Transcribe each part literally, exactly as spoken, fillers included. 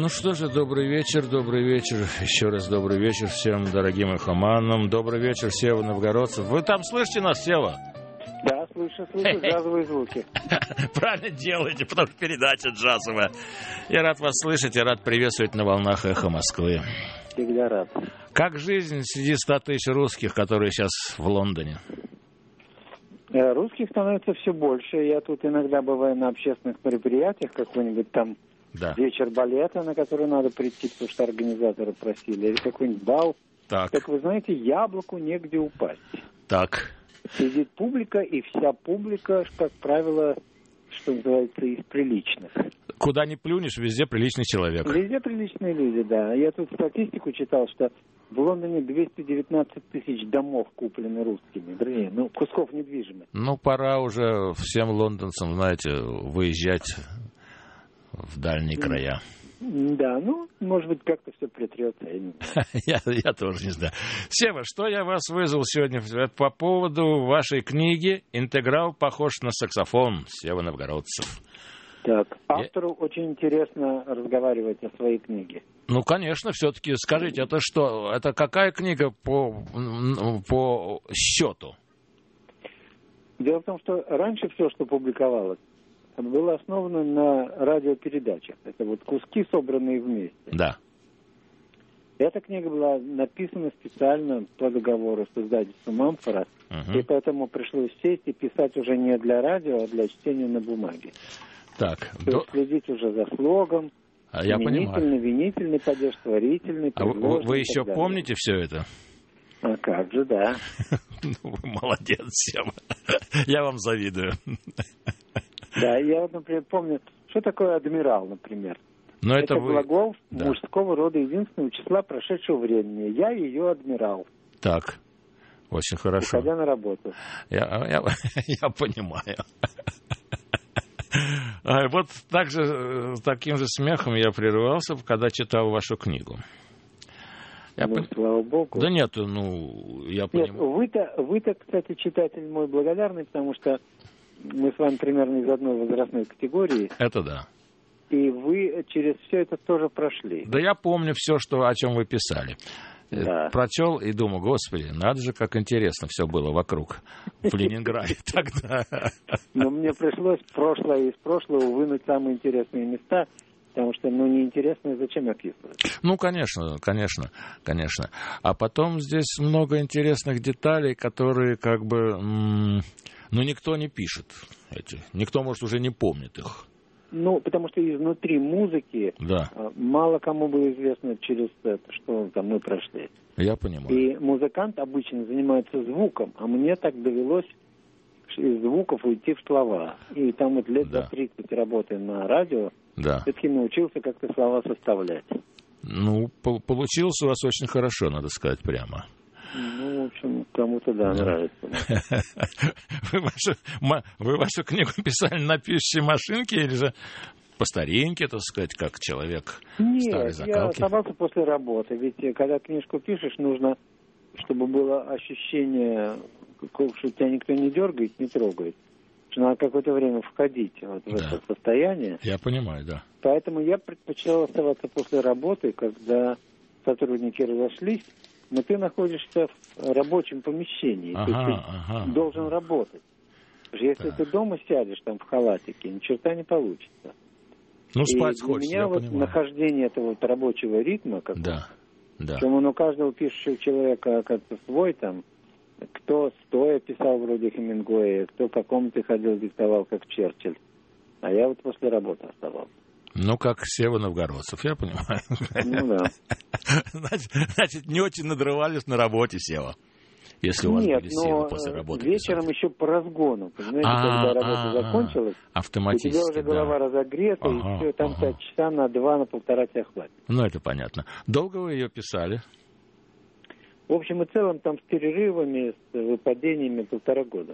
что же, добрый вечер, добрый вечер, еще раз добрый вечер всем дорогим эхоманам, добрый вечер, Сева Новгородцев. Вы там слышите нас, Сева? Да, слышу, слышу джазовые звуки. Правильно делаете, потому что передача джазовая. Я рад вас слышать, я рад приветствовать на волнах Эхо Москвы. Всегда рад. Как жизнь среди ста тысяч русских, которые сейчас в Лондоне? Русских становится все больше. Я тут иногда бываю на общественных мероприятиях, какой-нибудь там да. вечер балета, на который надо прийти, потому что организаторы просили, или какой-нибудь бал. Так. Так вы знаете, яблоку негде упасть. Так. Сидит публика, и вся публика, как правило, что называется, из приличных. Куда ни плюнешь, везде приличный человек. Везде приличные люди, да. Я тут статистику читал, что в Лондоне двести девятнадцать тысяч домов куплены русскими. Друзья, ну, кусков недвижимости. Ну, пора уже всем лондонцам, знаете, выезжать в дальние края. Да, ну, может быть, как-то все притрется. я, я тоже не знаю. Сева, что я вас вызвал сегодня по поводу вашей книги «Интеграл похож на саксофон» Сева Новгородцев. Так, автору я... очень интересно разговаривать о своей книге. Ну, конечно, все-таки скажите, это что? Это какая книга по, по счету? Дело в том, что раньше все, что публиковалось, было основано на радиопередачах. Это вот куски, собранные вместе. Да. Эта книга была написана специально по договору с издательством «Амфора», uh-huh. и поэтому пришлось сесть и писать уже не для радио, а для чтения на бумаге. Так. То есть следить уже за слогом, а я именительный, винительный падеж, творительный, а вы, вы еще помните все это? А как же, да. Ну, вы молодец, Сева. Я вам завидую. Да, я вот, например, помню, что такое адмирал, например. Но это это вы... глагол да. мужского рода единственного числа прошедшего времени. Я ее адмирал. Так, очень хорошо. Уходя на работу. Я, я, я понимаю. А вот так же, таким же смехом я прерывался, когда читал вашу книгу. Я ну, пон... слава богу. Да нет, ну, я понимаю. Нет, вы-то, вы-то, кстати, читатель мой благодарный, потому что мы с вами примерно из одной возрастной категории. Это да. И вы через все это тоже прошли. Да я помню все, что, о чем вы писали. Да. Прочел и думаю, господи, надо же, как интересно все было вокруг в Ленинграде тогда. Но мне пришлось прошлое из прошлого вынуть самые интересные места, потому что, ну, неинтересно, зачем описывать? Ну, конечно, конечно, конечно. А потом здесь много интересных деталей, которые как бы, м- ну, никто не пишет эти. Никто, может, уже не помнит их. Ну, потому что изнутри музыки да. мало кому было известно через это, что там мы прошли. Я понимаю. И музыкант обычно занимается звуком, а мне так довелось из звуков уйти в слова. И там вот лет да. за тридцать работы на радио, да. все-таки научился как-то слова составлять. Ну, по- получилось у вас очень хорошо, надо сказать прямо. Ну, в общем, кому-то, да, да. нравится. Вы вашу, вы вашу книгу писали на пишущей машинке или же по старинке, так сказать, как человек Нет, старой закалки? Нет, я оставался после работы. Ведь когда книжку пишешь, нужно, чтобы было ощущение, что тебя никто не дергает, не трогает. Что надо какое-то время входить вот в да. это состояние. Я понимаю, да. Поэтому я предпочитал оставаться после работы, когда сотрудники разошлись, но ты находишься в рабочем помещении, ага, то есть ты ага. должен работать. Если да. ты дома сядешь там в халатике, ни черта не получится. Ну, спать и хочется, для меня я вот понимаю. нахождение этого вот рабочего ритма, как да, да. причем он у каждого пишущего человека как-то свой там, кто стоя писал вроде Хемингуэя, кто по комнате ходил, диктовал, как Черчилль. А я вот после работы оставался. Ну, как Сева Новгородцев, я понимаю. Ну, да. Значит, значит, не очень надрывались на работе, Сева, если у вас Нет, были но силы после работы вечером писать. еще по разгону, понимаете, А, когда работа а, закончилась, автоматически, у тебя уже голова да. разогрета, Ага, и все, там ага. часа на два, на полтора тебя хватит. Ну, это понятно. Долго вы ее писали? В общем и целом, там с перерывами, с выпадениями полтора года.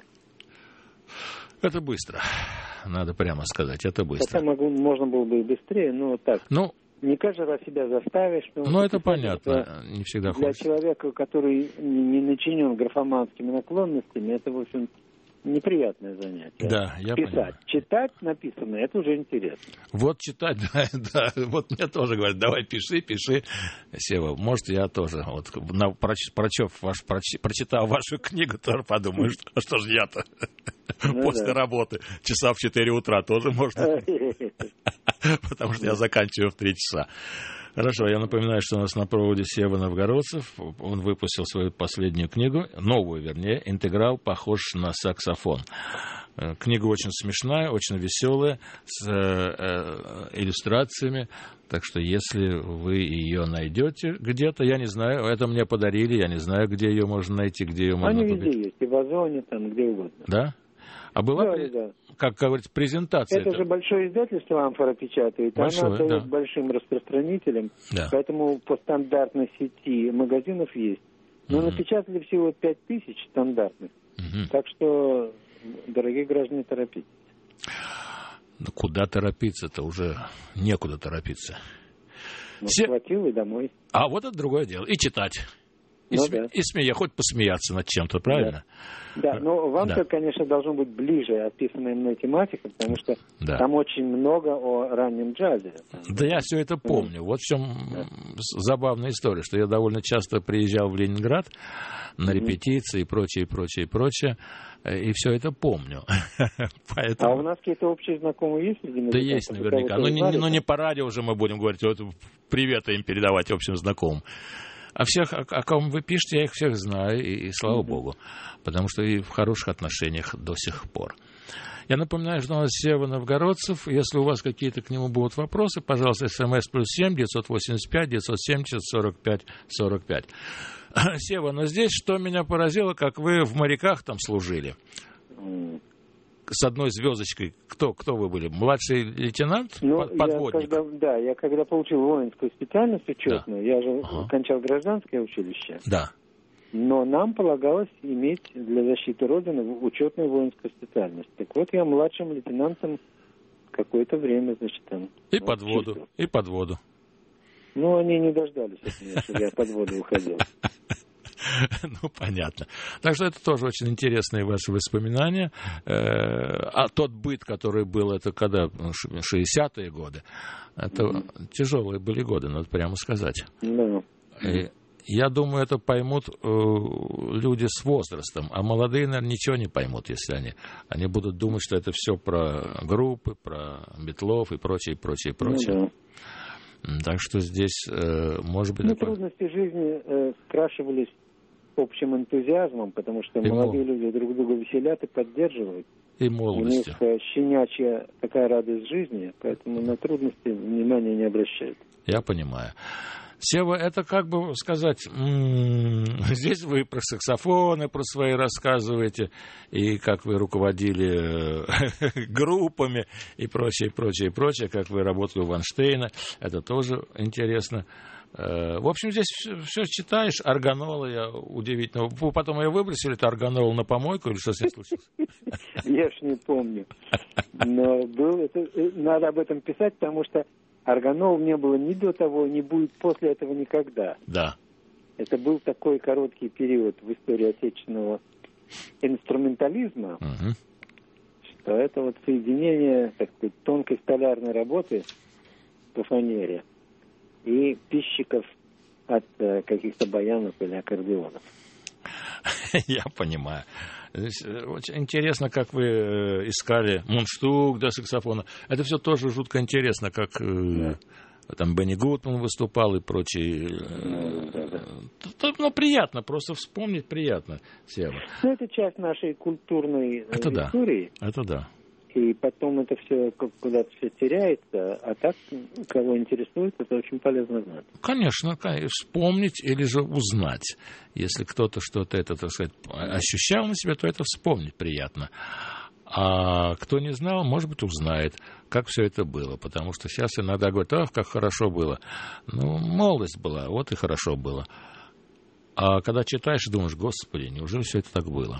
Это быстро. Надо прямо сказать, это быстро. Хотя могу, можно было бы и быстрее, но так. Ну, не каждый раз себя заставишь. Ну, это понятно, не всегда для хочется. Для человека, который не начинен графоманскими наклонностями, это, в общем, неприятное занятие. Да, я Писать. понимаю. Читать написанное, это уже интересно. Вот читать, да, да. Вот мне тоже говорят, давай пиши, пиши. Сева, может, я тоже, вот, на, проч, прочев ваш, проч, прочитал вашу книгу, тоже подумаю, что, что же я-то ну, после да. работы часа в четыре утра тоже можно. Потому что я заканчиваю в три часа. Хорошо, я напоминаю, что у нас на проводе Сева Новгородцев. Он выпустил свою последнюю книгу, новую, вернее, «Интеграл похож на саксофон». Книга очень смешная, очень веселая, с э, иллюстрациями. Так что, если вы ее найдете где-то, я не знаю, это мне подарили, я не знаю, где ее можно найти, где ее можно купить. Они везде есть, и в Озоне, там, где угодно. Да? А была, да, при... да. как говорится, презентация? Это, это же большое издательство «Амфора» печатает, большое, она дает да. большим распространителям, да. поэтому по стандартной сети магазинов есть. Но mm-hmm. напечатали всего пять тысяч стандартных, mm-hmm. так что, дорогие граждане, торопитесь. Ну, куда торопиться-то? Уже некуда торопиться. Ну, Все... схватил и домой. А вот это другое дело. И читать. И, ну, сме... да. и смея, хоть посмеяться над чем-то, правильно? Да, да. но вам, да. конечно, должно быть ближе описанная мной тематика, потому что да. там очень много о раннем джазе. Да, я все это помню. Вот в чем да. забавная история, что я довольно часто приезжал в Ленинград на репетиции и прочее, прочее, прочее, и все это помню. Поэтому... А у нас какие-то общие знакомые есть? Среди да есть наверняка. Но не, но не по радио уже мы будем говорить, вот привет им передавать общим знакомым. А всех, о, о ком вы пишете, я их всех знаю, и, и слава mm-hmm. богу, потому что и в хороших отношениях до сих пор. Я напоминаю, что у нас Сева Новгородцев. Если у вас какие-то к нему будут вопросы, пожалуйста, смс плюс семь девятьсот восемьдесят пять девятьсот семьдесят сорок пять сорок пять. Сева, но здесь что меня поразило, как вы в моряках там служили. Mm. С одной звездочкой. Кто, кто вы были? Младший лейтенант? Ну, подводник? Я когда, да, я когда получил воинскую специальность учетную, да. я же ага. кончал гражданское училище. Да. Но нам полагалось иметь для защиты Родины учетную воинскую специальность. Так вот, я младшим лейтенантом какое-то время, значит, там... И вот, под воду, чувствовал. И под воду. Ну, они не дождались от меня, чтобы я под воду уходил. Ну, понятно. Так что это тоже очень интересные ваши воспоминания. А тот быт, который был, это когда, шестидесятые годы, это mm-hmm. тяжелые были годы, надо прямо сказать. No. И я думаю, это поймут люди с возрастом, а молодые, наверное, ничего не поймут, если они, они будут думать, что это все про группы, про Битлов и прочее, прочее, прочее. No. Так что здесь, может быть... Ну, такое... трудности жизни э, скрашивались общим энтузиазмом, потому что и молодые мол... люди друг друга веселят и поддерживают. И молодостью. У них щенячья такая радость жизни, поэтому на трудности внимания не обращают. Я понимаю. Сева, это как бы сказать, м-м, здесь вы про саксофоны, про свои рассказываете, и как вы руководили группами, и прочее, прочее, прочее, как вы работали у Вайнштейна, это тоже интересно. В общем, здесь все читаешь, органола, я удивительно. Вы потом ее выбросили, это органол на помойку, или что с ней случилось? Я ж не помню. Но был это, надо об этом писать, потому что органол не было ни до того, ни будет после этого никогда. Да. Это был такой короткий период в истории отечественного инструментализма, угу. что это вот соединение, так сказать, тонкой столярной работы по фанере и пищиков от э, каких-то баянов или аккордеонов. Я понимаю. Очень интересно, как вы искали мундштук для саксофона. Это все тоже жутко интересно, как да. там Бенни Гудман выступал и прочие. Да, да, да. Ну, приятно, просто вспомнить приятно, Сева. Ну, это часть нашей культурной это истории. Да. Это да. И потом это все куда-то все теряется, а так, кого интересует, это очень полезно знать. Конечно, конечно, вспомнить или же узнать. Если кто-то что-то это, так сказать, ощущал на себе, то это вспомнить приятно. А кто не знал, может быть, узнает, как все это было. Потому что сейчас иногда говорят, ах, как хорошо было. Ну, молодость была, вот и хорошо было. А когда читаешь, думаешь, господи, неужели все это так было?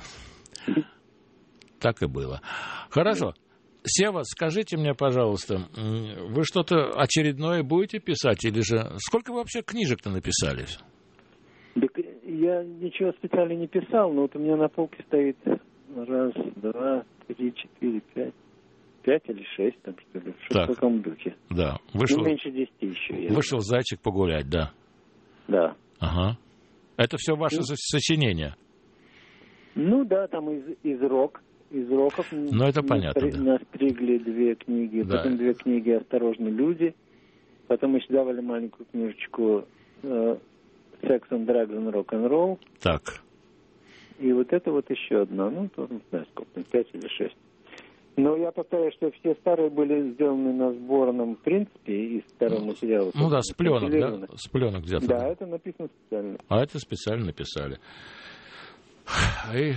Так и было. Хорошо. Сева, скажите мне, пожалуйста, вы что-то очередное будете писать или же... Сколько вы вообще книжек-то написали? Я ничего специально не писал, но вот у меня на полке стоит раз, два, три, четыре, пять. Пять или шесть, там, что ли, что в таком духе. Да. Вышел, ну, меньше десяти еще. Вышел зайчик погулять, да. Да. Ага. Это все ваши ну, сочинения? Ну да, там из, из рок, из роков. Ну это понятно, настри, да. Настригли две книги, да. Потом две книги «Осторожно, люди». Потом еще давали маленькую книжечку э, «Секс and Drugs and Rock'n'Roll». Так. И вот это вот еще одна, ну, то, не знаю, сколько, пять или шесть. Но я повторяю, что все старые были сделаны на сборном принципе из старого материала. Ну да, с пленок, да? С пленок где-то. Да, это написано специально. А это специально написали. И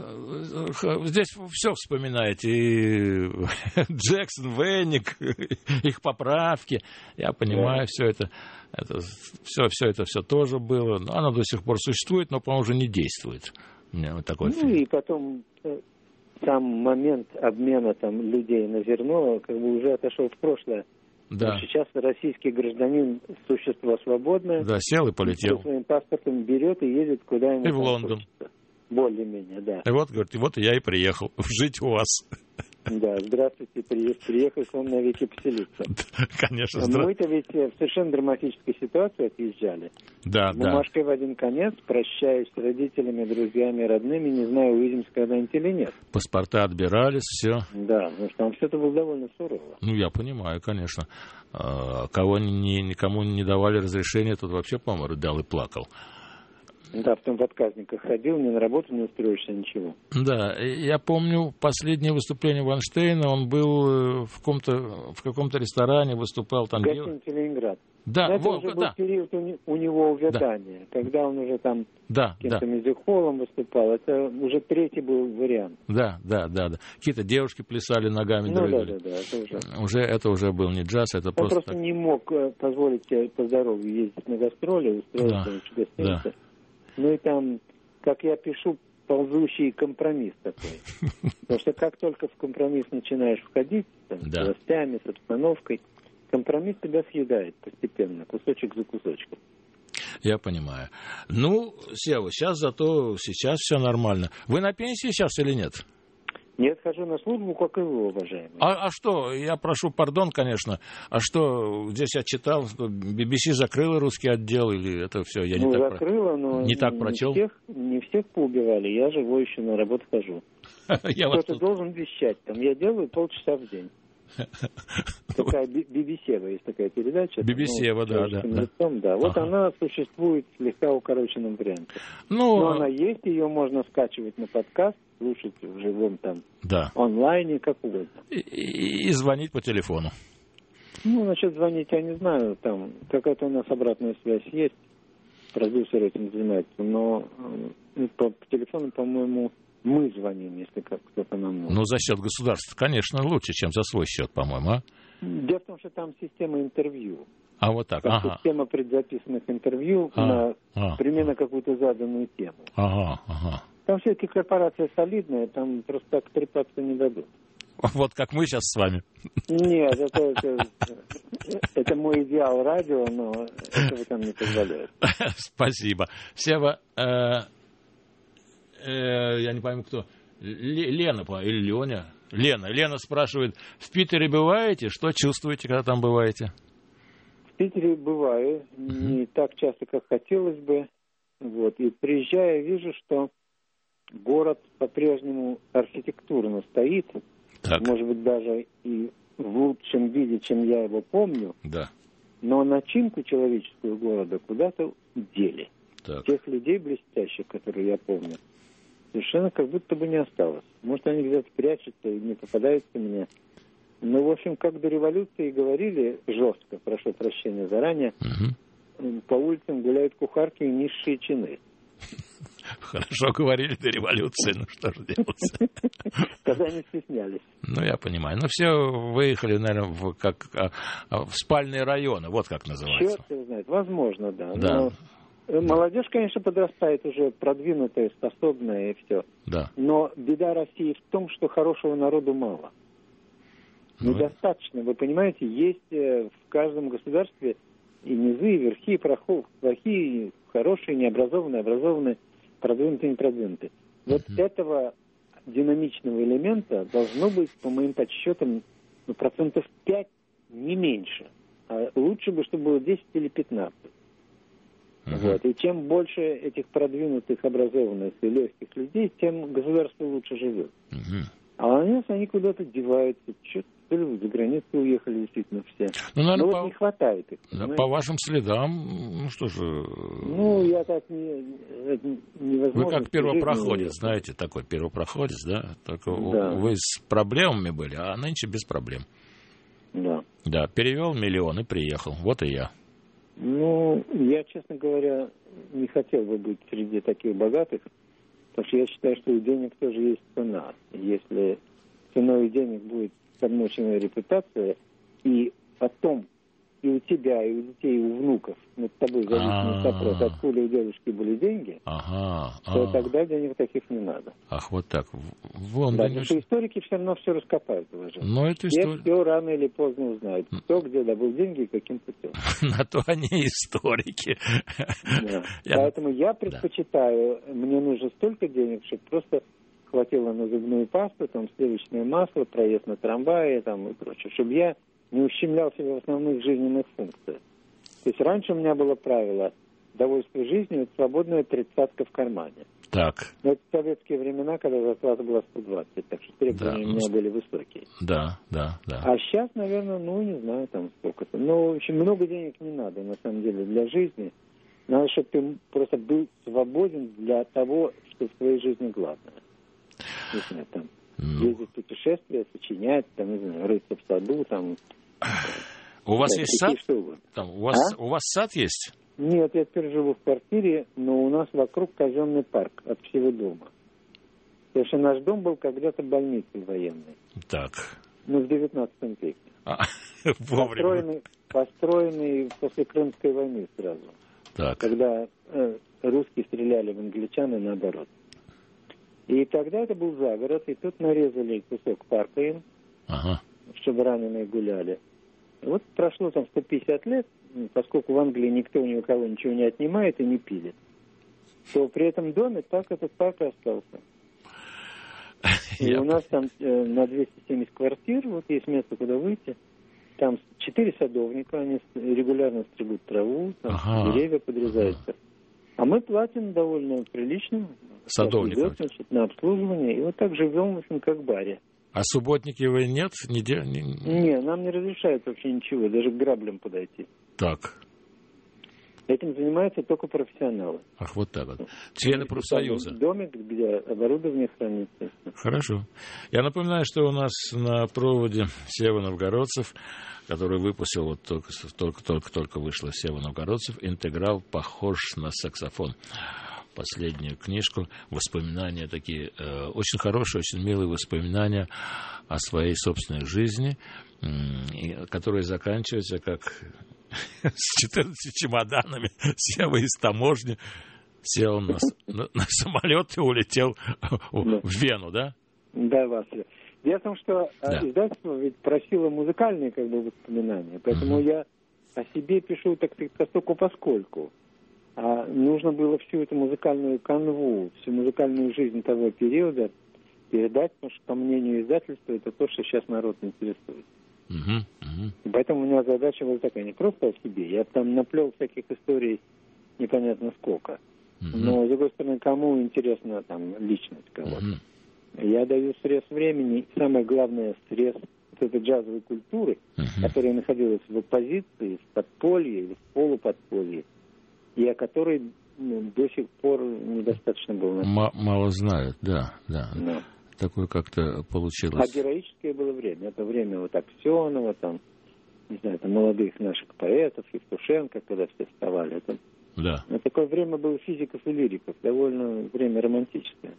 здесь все вспоминаете. И Джексон, Венник, их поправки. Я понимаю, да. все это, это, все, все это все тоже было. Оно до сих пор существует, но, по-моему, уже не действует. У меня вот такой ну фильм. И потом сам момент обмена там людей на зерно как бы уже отошел в прошлое. Да. Сейчас российский гражданин, существо свободное. Да, сел и полетел. Со своим паспортом берет и едет куда ему. И в Лондон. Хочется. Более-менее, да. И вот, говорит, вот я и приехал жить у вас. Да, здравствуйте, приехал к вам навеки поселиться. Конечно, здравствуйте. Мы-то ведь в совершенно драматической ситуации отъезжали. Да, да. Бумажкой в один конец, прощаюсь с родителями, друзьями, родными, не знаю, увидимся когда-нибудь или нет. Паспорта отбирались, все. Да, потому что там все это было довольно сурово. Ну, я понимаю, конечно. Кого ни, никому не давали разрешения, тут вообще, по-моему, рыдал и плакал. Да, потом в отказниках ходил, ни на работу не устроишься, ничего. Да, я помню последнее выступление Вайнштейна, он был в каком-то, в каком-то ресторане, выступал там. Гостиница «Ленинград». Да, это во, уже да. был период у него увядания, да. Когда он уже там да, каким-то да. мюзик-холлом выступал. Это уже третий был вариант. Да, да, да, да. Какие-то девушки плясали ногами, ну, дрыгали. Да, да, да, это уже. уже. Это уже был не джаз, это он просто... просто так... не мог позволить себе по здоровью ездить на гастроли, устроиться да, в гостинице. Да. Ну и там, как я пишу, ползущий компромисс такой. Потому что как только в компромисс начинаешь входить, там, да. с властями, с обстановкой, компромисс тебя съедает постепенно, кусочек за кусочком. Я понимаю. Ну, Сева, сейчас зато, сейчас все нормально. Вы на пенсии сейчас или нет? Нет, хожу на службу, как и вы, уважаемый. А, а что, я прошу пардон, конечно, а что, здесь я читал, что би би си закрыла русский отдел, или это все, я ну, не так, закрыла, про... но не так не прочел? Всех, не всех поубивали, я живой еще на работу хожу. Кто-то должен вещать, там я делаю полчаса в день. Такая би би си есть такая передача. би би си, да, да. Лицом, да. Вот ага. она существует в слегка укороченном варианте. Ну, Но она есть, ее можно скачивать на подкаст, слушать в живом там да. онлайне, как угодно. И, и, и звонить по телефону. Ну, насчет звонить я не знаю, там какая-то у нас обратная связь есть, продюсер этим занимается, но по, по телефону, по-моему, мы звоним, если как кто-то нам нужен. Ну, за счет государства, конечно, лучше, чем за свой счет, по-моему, а? Дело в том, что там система интервью. А вот так, там ага. Система предзаписанных интервью а, на а, примерно а. какую-то заданную тему. Ага, ага. Там все-таки корпорация солидная, там просто так трепаться не дадут. Вот как мы сейчас с вами. Нет, это, это, это мой идеал радио, но этого там не позволяет. Спасибо. Сева, э, э, я не пойму кто, Лена или Леня? Лена. Лена спрашивает, в Питере бываете? Что чувствуете, когда там бываете? В Питере бываю, не так часто, как хотелось бы. Вот. И приезжая, вижу, что город по-прежнему архитектурно стоит. Так. Может быть, даже и в лучшем виде, чем я его помню. Да. Но начинку человеческую города куда-то дели. Так. Тех людей блестящих, которые я помню, совершенно как будто бы не осталось. Может, они где-то прячутся и не попадаются мне. Ну, в общем, как до революции говорили жестко, прошу прощения заранее, угу. по улицам гуляют кухарки и низшие чины. Хорошо говорили до революции, ну что же делать? Тогда не стеснялись. Ну, я понимаю. Ну, все выехали, наверное, в, как, в спальные районы, вот как называется. Черт его знает, возможно, да. Да. Но молодежь, конечно, подрастает уже продвинутая, способная и все. Да. Но беда России в том, что хорошего народу мало. Ну, недостаточно. Вы понимаете, есть в каждом государстве и низы, и верхи, и плохие, хорошие, необразованные, образованные, продвинутые, непродвинутые. Вот uh-huh. этого динамичного элемента должно быть, по моим подсчетам, ну, процентов пять, не меньше. А лучше бы, чтобы было десять или пятнадцать. Uh-huh. Вот. И чем больше этих продвинутых, образованных и легких людей, тем государство лучше живет. Uh-huh. А у нас они куда-то деваются. Что-то ли за границу уехали действительно все. Ну, наверное, Но по... вот не хватает их. Да, по вашим следам, ну что же... Ну, я так не... Это невозможно. Вы как первопроходец, знаете, такой первопроходец, да? Только да. Вы с проблемами были, а нынче без проблем. Да. Да, перевел миллион и приехал. Вот и я. Ну, я, честно говоря, не хотел бы быть среди таких богатых, потому что я считаю, что у денег тоже есть цена. Если ценой денег будет замоченная репутация, и потом и у тебя, и у детей, и у внуков над тобой зависит вопрос, откуда у дедушки были деньги, ага, то ага. тогда денег таких не надо. Ах, вот так. Вон, да, потому что историки все равно все раскопают, уважаемые. Но это история... Все, все рано или поздно узнают, кто где добыл деньги и каким путем. На то они историки. Да. Я... Поэтому я предпочитаю, да. Мне нужно столько денег, чтобы просто хватило на зубную пасту, там, сливочное масло, проезд на трамвае там, и прочее, чтобы я не ущемлял себя в основных жизненных функциях. То есть раньше у меня было правило: довольствие жизнью — это свободная тридцатка в кармане. Так. Но это советские времена, когда зарплата была сто двадцать, так что требования да, у меня ну, были высокие. Да, да, да. А сейчас, наверное, ну, не знаю, там сколько-то. Ну, в общем, много денег не надо, на самом деле, для жизни. Надо, чтобы ты просто был свободен для того, что в твоей жизни главное. Не знаю, там, ну. ездить в путешествия, сочинять, там, не знаю, рыться в саду, там... У вас да, есть сад? Там, у, вас, а? у вас сад есть? Нет, я теперь живу в квартире, но у нас вокруг казенный парк от всего дома. Потому что наш дом был когда-то больницей военной. Так. Ну, в девятнадцатом веке. А, построенный, построенный после Крымской войны сразу. Так. Когда э, русские стреляли в англичан и наоборот. И тогда это был загород, и тут нарезали кусок парка им, ага. чтобы раненые гуляли. И вот прошло там сто пятьдесят лет, поскольку в Англии никто ни у кого ничего не отнимает и не пилит, то при этом доме так этот парк и остался. И у нас там э, на двести семьдесят квартир, вот есть место, куда выйти. Там четыре садовника, они регулярно стригут траву, там ага. деревья подрезаются. Ага. А мы платим довольно прилично. Садовников. Значит, на обслуживание. И вот так живем, в общем, как в баре. А субботники вы нет? Не, не... не, нам не разрешают вообще ничего, даже к граблям подойти. Так. Этим занимаются только профессионалы. Ах, вот так вот. Члены профсоюза. Домик, где оборудование хранится. Хорошо. Я напоминаю, что у нас на проводе Сева Новгородцев, который выпустил, вот только-только вышла Сева Новгородцев, интеграл «Похож на саксофон». Последнюю книжку, воспоминания такие, э, очень хорошие, очень милые воспоминания о своей собственной жизни, э, которые заканчиваются как с четырнадцатью чемоданами сел из таможни, сел на, на, на самолет и улетел в, в Вену, да? Да, Вася. Дело в том, что да. издательство ведь просило музыкальные как бы воспоминания, поэтому mm-hmm. я о себе пишу так поскольку поскольку. А нужно было всю эту музыкальную канву, всю музыкальную жизнь того периода передать, потому что, по мнению издательства, это то, что сейчас народ интересует. Uh-huh, uh-huh. И поэтому у меня задача была такая, не просто о себе. Я там наплел всяких историй непонятно сколько. Uh-huh. Но, с другой стороны, кому интересна там личность кого-то. Uh-huh. Я даю срез времени, самое главное, срез вот этой джазовой культуры, uh-huh. которая находилась в оппозиции, в подполье или в полуподполье, и о которой ну, до сих пор недостаточно было. М- мало знают, да, да. да. Такое как-то получилось. А героическое было время. Это время вот Аксенова, там, не знаю, там, молодых наших поэтов, Евтушенко, когда все вставали. Это, да. Но такое время было физиков и лириков. Довольно время романтическое.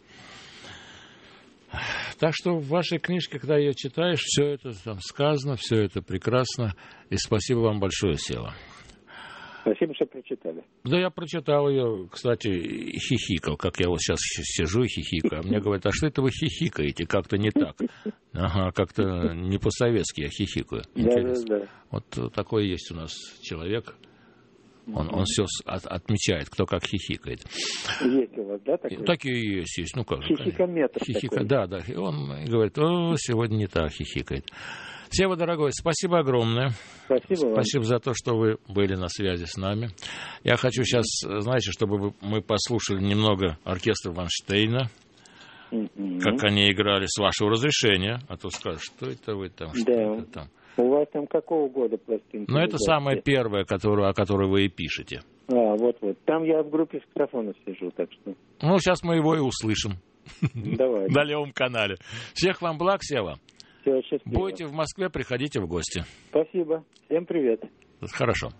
Так что в вашей книжке, когда ее читаешь, все это там сказано, все это прекрасно. И спасибо вам большое, Сева. Спасибо, что прочитали. Да, я прочитал ее, кстати, хихикал, как я вот сейчас сижу и хихикаю. А мне говорят, а что это вы хихикаете? Как-то не так. Ага, как-то не по-советски я хихикаю. Да, да, да. Вот такой есть у нас человек, Он, он все от, отмечает, кто как хихикает. Есть у вас, да, такой? Так и есть, есть. Ну как же. Хихикометр Хихика, такой. да, да. И он говорит, о, сегодня не так хихикает. Сева, дорогой, спасибо огромное. Спасибо вам. Спасибо за то, что вы были на связи с нами. Я хочу сейчас, знаете, чтобы мы послушали немного оркестра Вайнштейна, mm-hmm. как они играли, с вашего разрешения. А то скажут, что это вы там, что да. это там. У вас там какого года пластинка? Ну, это самая первая, которую, о которой вы и пишете. А, вот-вот. Там я в группе саксофонов сижу, так что... Ну, сейчас мы его и услышим. Давай. На левом канале. Всех вам благ, Сева. Все, счастливо. Будете в Москве, приходите в гости. Спасибо. Всем привет. Хорошо.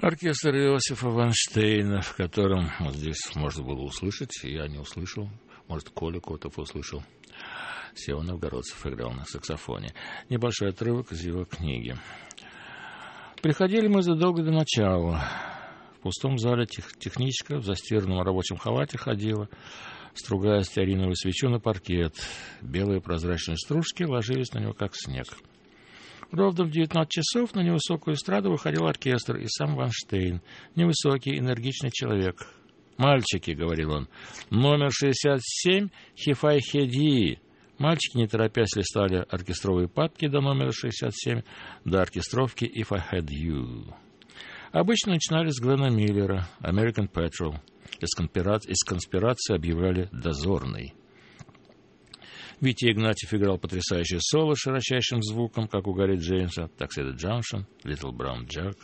Оркестр Иосифа Вайнштейна, в котором вот здесь можно было услышать, я не услышал, может, Коля Котов услышал. Сева Новгородцев играл на саксофоне. Небольшой отрывок из его книги. Приходили мы задолго до начала. В пустом зале тех, техничка в застиранном рабочем халате ходила, стругая стеариновую свечу на паркет. Белые прозрачные стружки ложились на него, как снег. Ровно в девятнадцать часов на невысокую эстраду выходил оркестр и сам Вайнштейн, невысокий, энергичный человек. «Мальчики», — говорил он, — «номер шестьдесят семь, Хифай-Хеди». Мальчики, не торопясь, листали оркестровые папки до номера шестьдесят семь, до оркестровки «If I Had You». Обычно начинали с Глена Миллера, «American Petrol». Из, конспира... из конспирации объявляли «Дозорный». Витя Игнатьев играл потрясающее соло с широчайшим звуком, как у Гарри Джеймса, «Tuxedo Junction», «Little Brown Jack».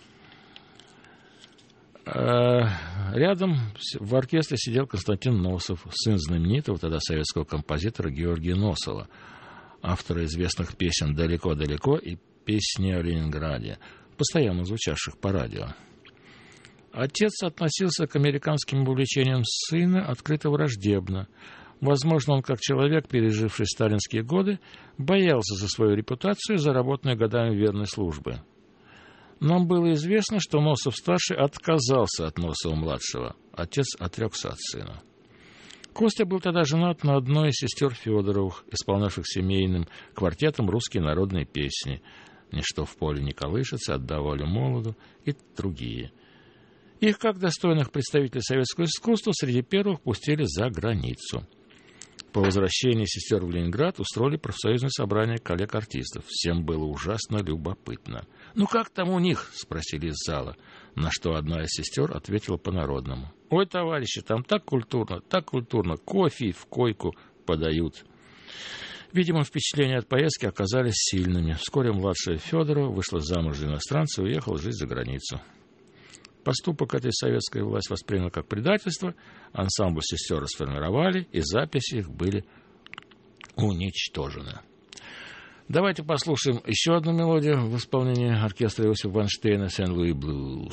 Рядом в оркестре сидел Константин Носов, сын знаменитого тогда советского композитора Георгия Носова, автора известных песен «Далеко-далеко» и «Песни о Ленинграде», постоянно звучавших по радио. Отец относился к американским увлечениям сына открыто враждебно. Возможно, он, как человек, переживший сталинские годы, боялся за свою репутацию, заработанную годами верной службы. Нам было известно, что Носов-старший отказался от Носова-младшего. Отец отрекся от сына. Костя был тогда женат на одной из сестер Федоровых, исполнявших семейным квартетом русские народные песни «Ничто в поле не колышется», «Отдавали молоду» и другие. Их, как достойных представителей советского искусства, среди первых пустили за границу. По возвращении сестер в Ленинград устроили профсоюзное собрание коллег-артистов. Всем было ужасно любопытно. «Ну как там у них?» — спросили из зала. На что одна из сестер ответила по-народному. «Ой, товарищи, там так культурно, так культурно, кофе в койку подают». Видимо, впечатления от поездки оказались сильными. Вскоре младшая Федорова вышла замуж за иностранца и уехала жить за границу. Поступок этой советская власть восприняла как предательство, ансамбль сестер расформировали, и записи их были уничтожены. Давайте послушаем еще одну мелодию в исполнении оркестра Иосифа Вайнштейна «Сен-Луи Блюз».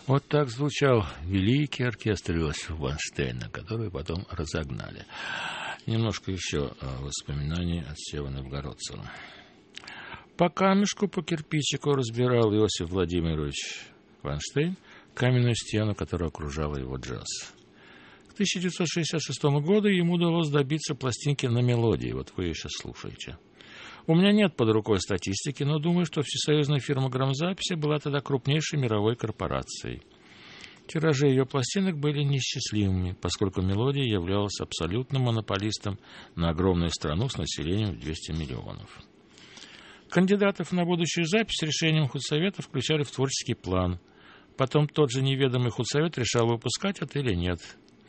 Вот так звучал великий оркестр Иосифа Вайнштейна, который потом разогнали. Немножко еще воспоминаний от Севы Новгородцева. По камешку, по кирпичику разбирал Иосиф Владимирович Вайнштейн каменную стену, которая окружала его джаз. К тысяча девятьсот шестьдесят шестому году ему удалось добиться пластинки на мелодии. Вот вы ее сейчас слушаете. У меня нет под рукой статистики, но думаю, что всесоюзная фирма грамзаписи была тогда крупнейшей мировой корпорацией. Тиражи ее пластинок были неисчислимыми, поскольку мелодия являлась абсолютным монополистом на огромную страну с населением в двести миллионов. Кандидатов на будущую запись решением худсовета включали в творческий план. Потом тот же неведомый худсовет решал, выпускать это или нет.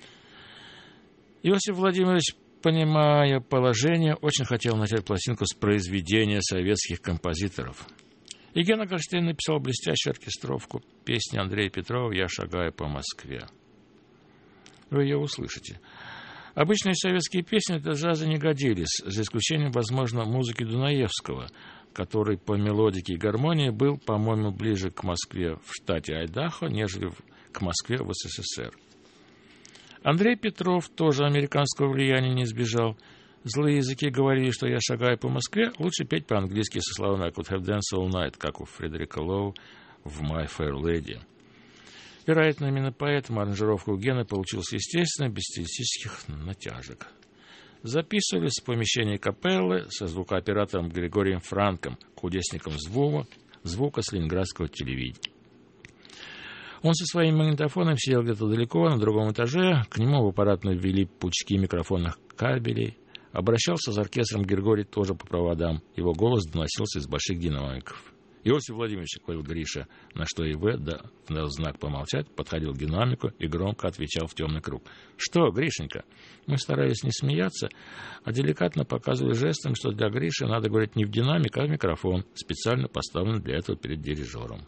Иосиф Владимирович, понимая положение, очень хотел начать пластинку с произведения советских композиторов. И Гена Горштейн написал блестящую оркестровку песни Андрея Петрова «Я шагаю по Москве». Вы ее услышите. Обычные советские песни для джаза не годились, за исключением, возможно, музыки Дунаевского, который по мелодике и гармонии был, по-моему, ближе к Москве в штате Айдахо, нежели к Москве в СССР. Андрей Петров тоже американского влияния не избежал. Злые языки говорили, что «Я шагаю по Москве» лучше петь по-английски со словами «I could have danced all night», как у Фредерика Лоу в «My Fair Lady». Вероятно, именно поэтому аранжировка у Гены получилась естественной, без стилистических натяжек. Записывались в помещении капеллы со звукооператором Григорием Франком, кудесником звука, звука с ленинградского телевидения. Он со своим магнитофоном сидел где-то далеко, на другом этаже, к нему в аппаратную ввели пучки микрофонных кабелей. Обращался с оркестром Григорий тоже по проводам. Его голос доносился из больших динамиков. Иосиф Владимирович, говорил Гриша, на что И В дал знак помолчать, подходил к динамику и громко отвечал в темный круг. «Что, Гришенька?» Мы старались не смеяться, а деликатно показывали жестом, что для Гриши надо говорить не в динамик, а в микрофон, специально поставленный для этого перед дирижером.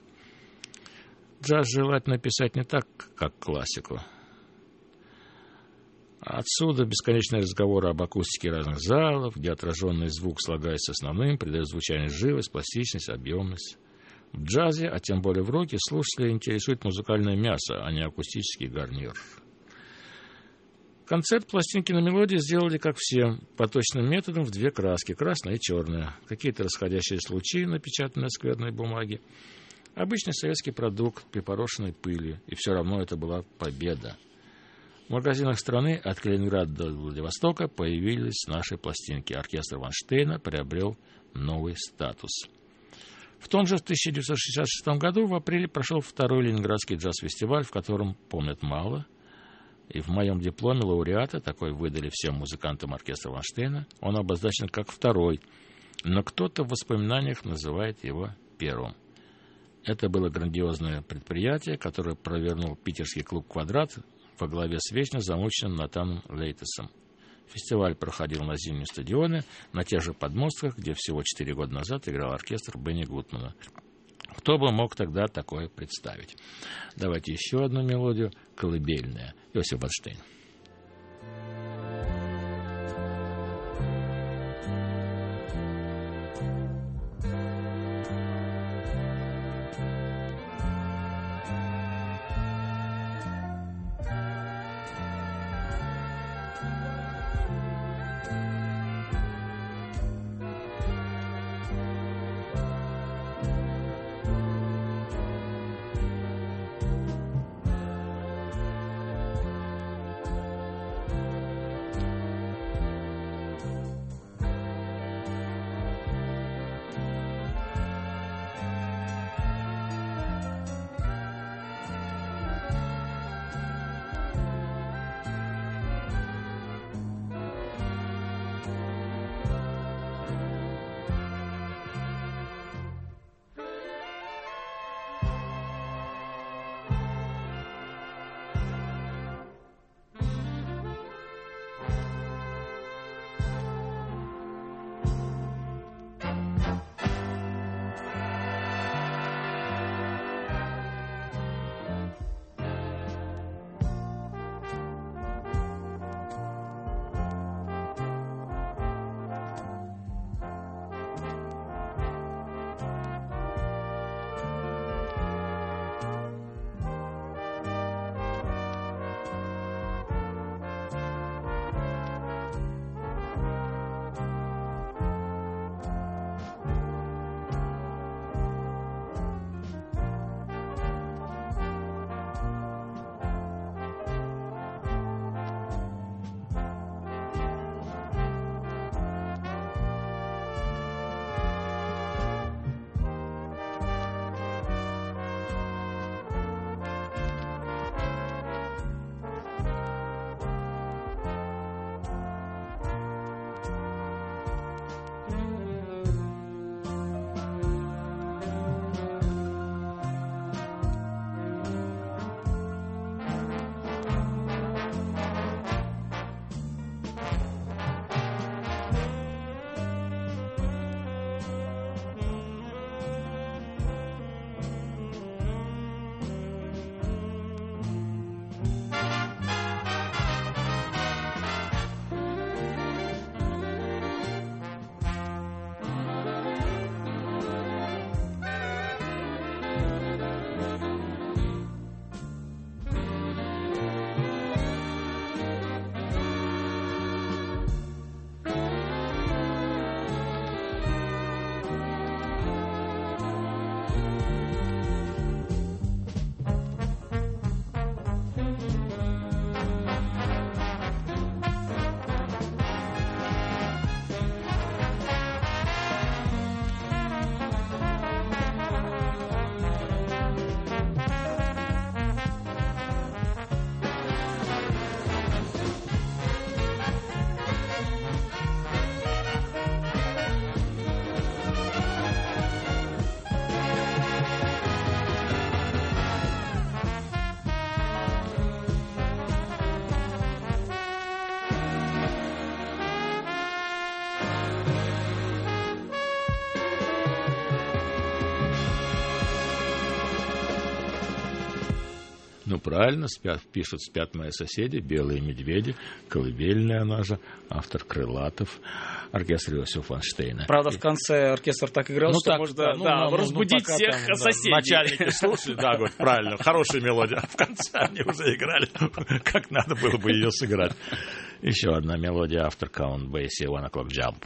Джаз желательно писать не так, как классику. Отсюда бесконечные разговоры об акустике разных залов, где отраженный звук слагается с основным, придает звучанию живость, пластичность, объемность. В джазе, а тем более в роке, слушателя интересует музыкальное мясо, а не акустический гарнир. Концепт пластинки на мелодии сделали, как все, по точным методам в две краски, красная и черная. Какие-то расходящиеся лучи, напечатанные на скверной бумаге. Обычный советский продукт, припорошенный пылью, и все равно это была победа. В магазинах страны от Калининграда до Владивостока появились наши пластинки. Оркестр Вайнштейна приобрел новый статус. В том же тысяча девятьсот шестьдесят шестом году в апреле прошел второй Ленинградский джаз-фестиваль, в котором помнят мало. И в моем дипломе лауреата, такой выдали всем музыкантам оркестра Вайнштейна, он обозначен как второй, но кто-то в воспоминаниях называет его первым. Это было грандиозное предприятие, которое провернул питерский клуб «Квадрат» во главе с вечно замученным Натаном Лейтесом. Фестиваль проходил на зимнем стадионе, на тех же подмостках, где всего четыре года назад играл оркестр Бенни Гутмана. Кто бы мог тогда такое представить? Давайте еще одну мелодию, колыбельная, Иосиф Вайнштейн. Ну, правильно, спят, пишут «Спят мои соседи», «Белые медведи», «Колыбельная» она же, автор Крылатов, оркестр Иосифа фон Штейна. Правда, в конце оркестр так играл, ну, что так, можно да, ну, да, ну, разбудить ну, всех там, соседей. Да, начальники слушали, да, говорят, правильно, хорошая мелодия. А в конце они уже играли, как надо было бы ее сыграть. Еще одна мелодия, автор Count Basie, One O'Clock Jump.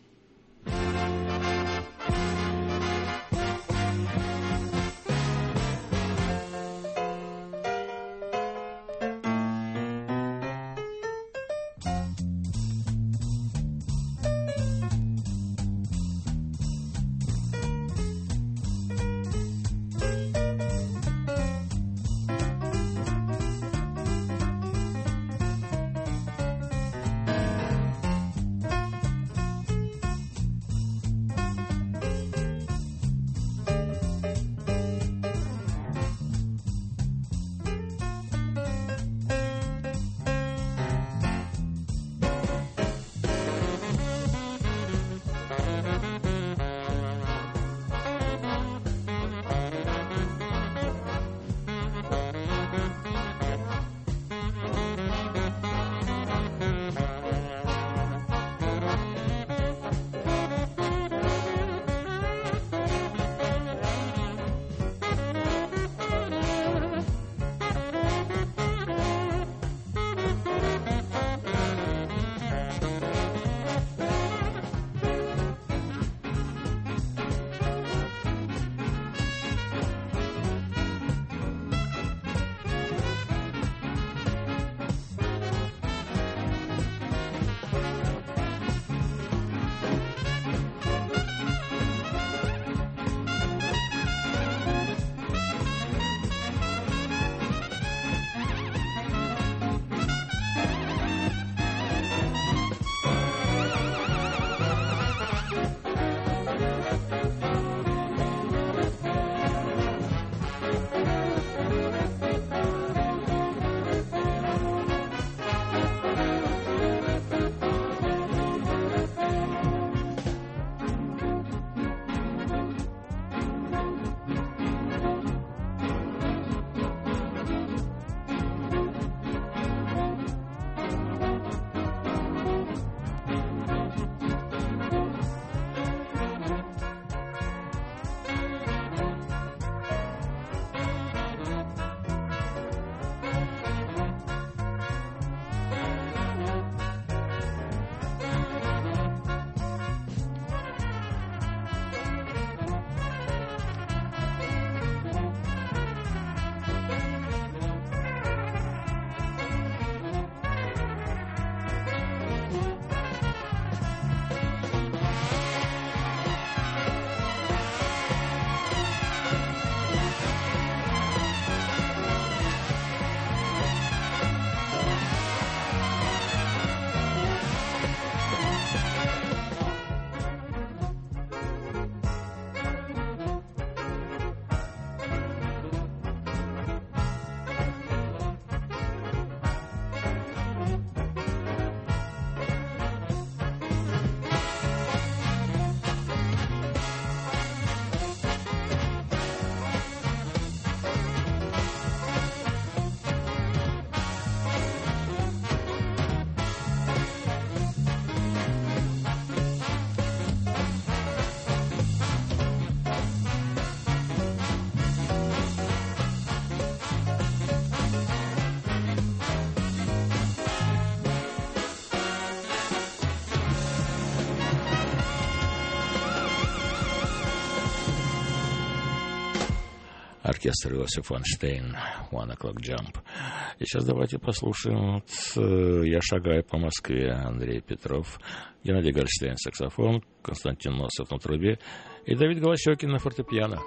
Оркестр Иосиф фон Штейн, One O'Clock Jump. И сейчас давайте послушаем вот, «Я шагаю по Москве», Андрей Петров, Геннадий Гольштейн, саксофон, Константин Носов на трубе и Давид Голощекин на фортепиано.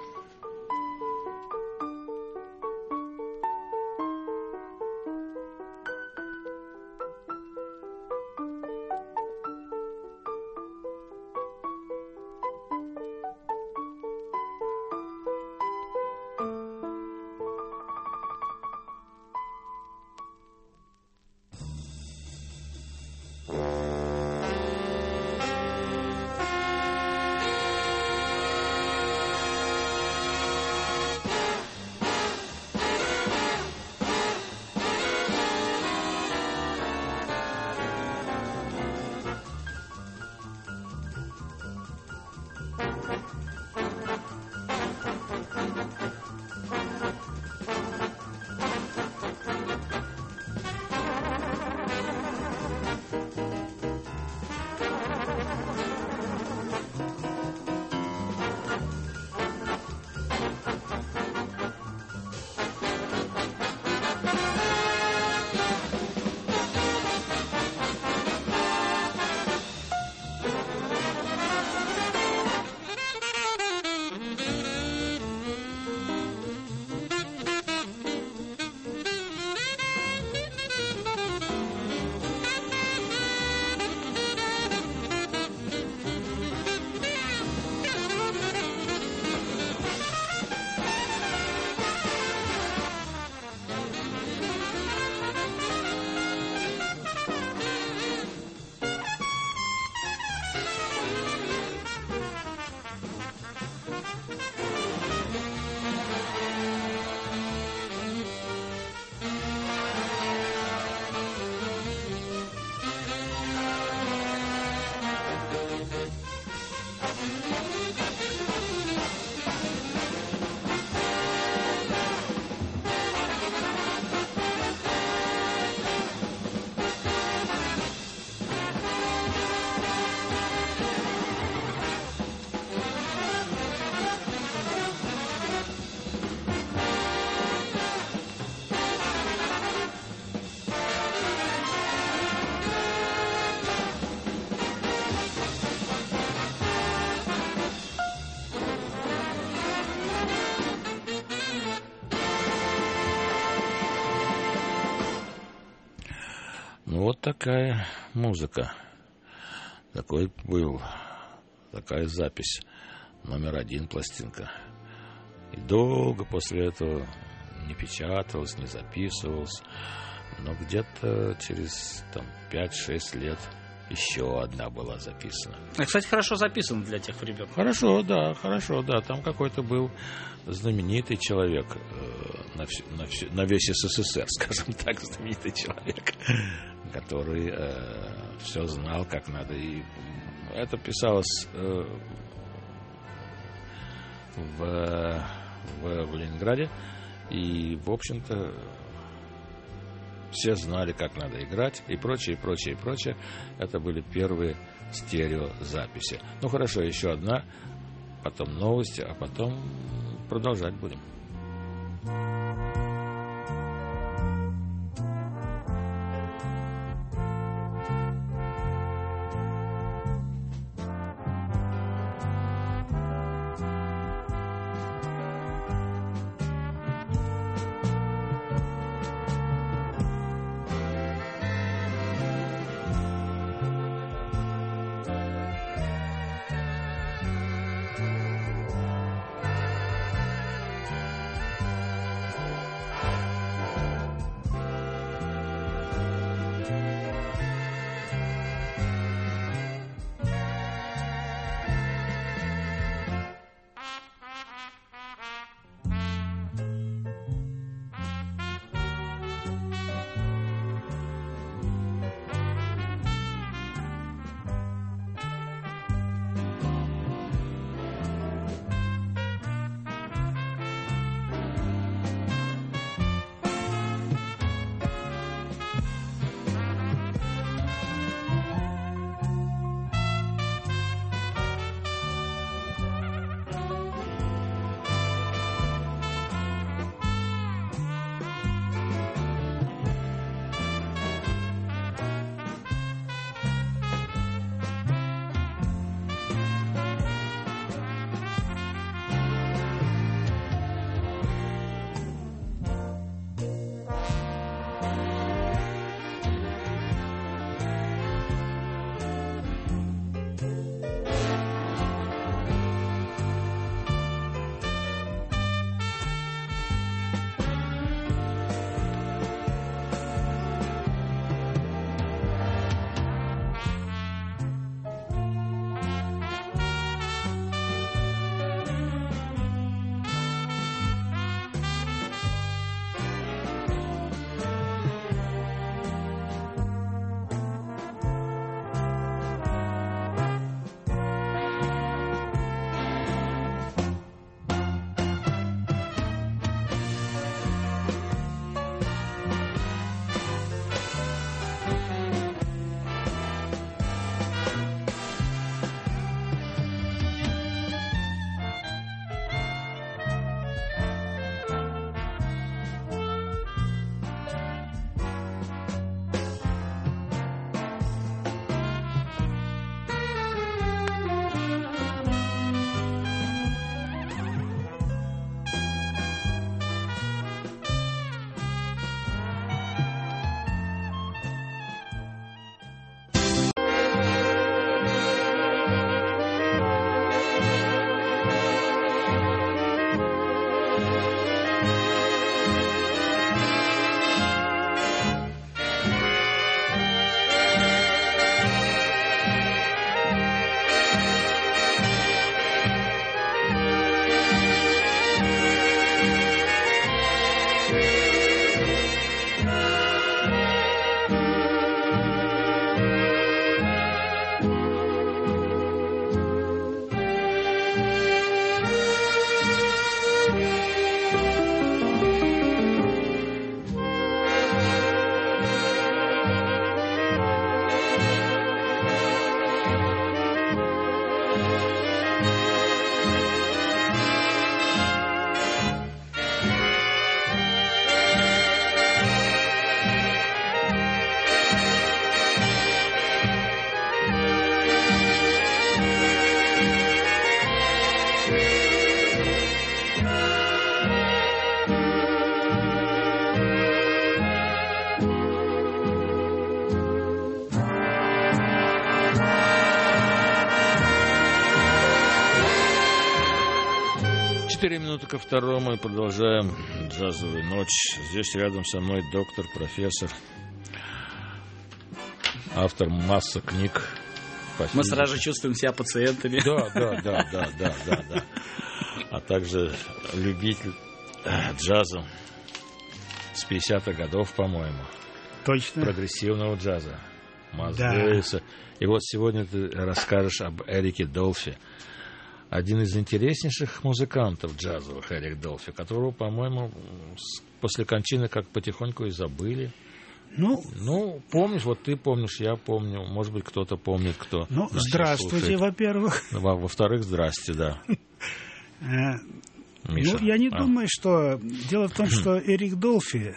вот такая музыка. Такой был, такая запись. Номер один пластинка. И долго после этого не печаталась, не записывалась. Но где-то через там, пять-шесть лет еще одна была записана. А, кстати, хорошо записан для тех времен. Хорошо, да, хорошо, да. Там какой-то был знаменитый человек э, на, всю, на, всю, на весь СССР, скажем так, знаменитый человек, который э, все знал, как надо. И это писалось э, в, в, в Ленинграде. И, в общем-то, все знали, как надо играть, и прочее, и прочее, и прочее. Это были первые стереозаписи. Ну, хорошо, еще одна, потом новости, а потом продолжать будем. Четыре минуты ко второму, и продолжаем джазовую ночь. Здесь рядом со мной доктор, профессор, автор массы книг. Мы сразу чувствуем себя пациентами. Да, да, да, да, да, да, да. А также любитель джаза с пятидесятых годов, по-моему. Точно. Прогрессивного джаза. Да. И вот сегодня ты расскажешь об Эрике Долфи. Один из интереснейших музыкантов джазовых, Эрик Долфи, которого, по-моему, после кончины как потихоньку и забыли. Ну, ну, помнишь, вот ты помнишь, я помню, может быть, кто-то помнит, кто. Ну, здравствуйте, во-первых. Во- во-вторых, здрасте, да. Миша. Ну, я не а. думаю, что... Дело в том, что Эрик Долфи,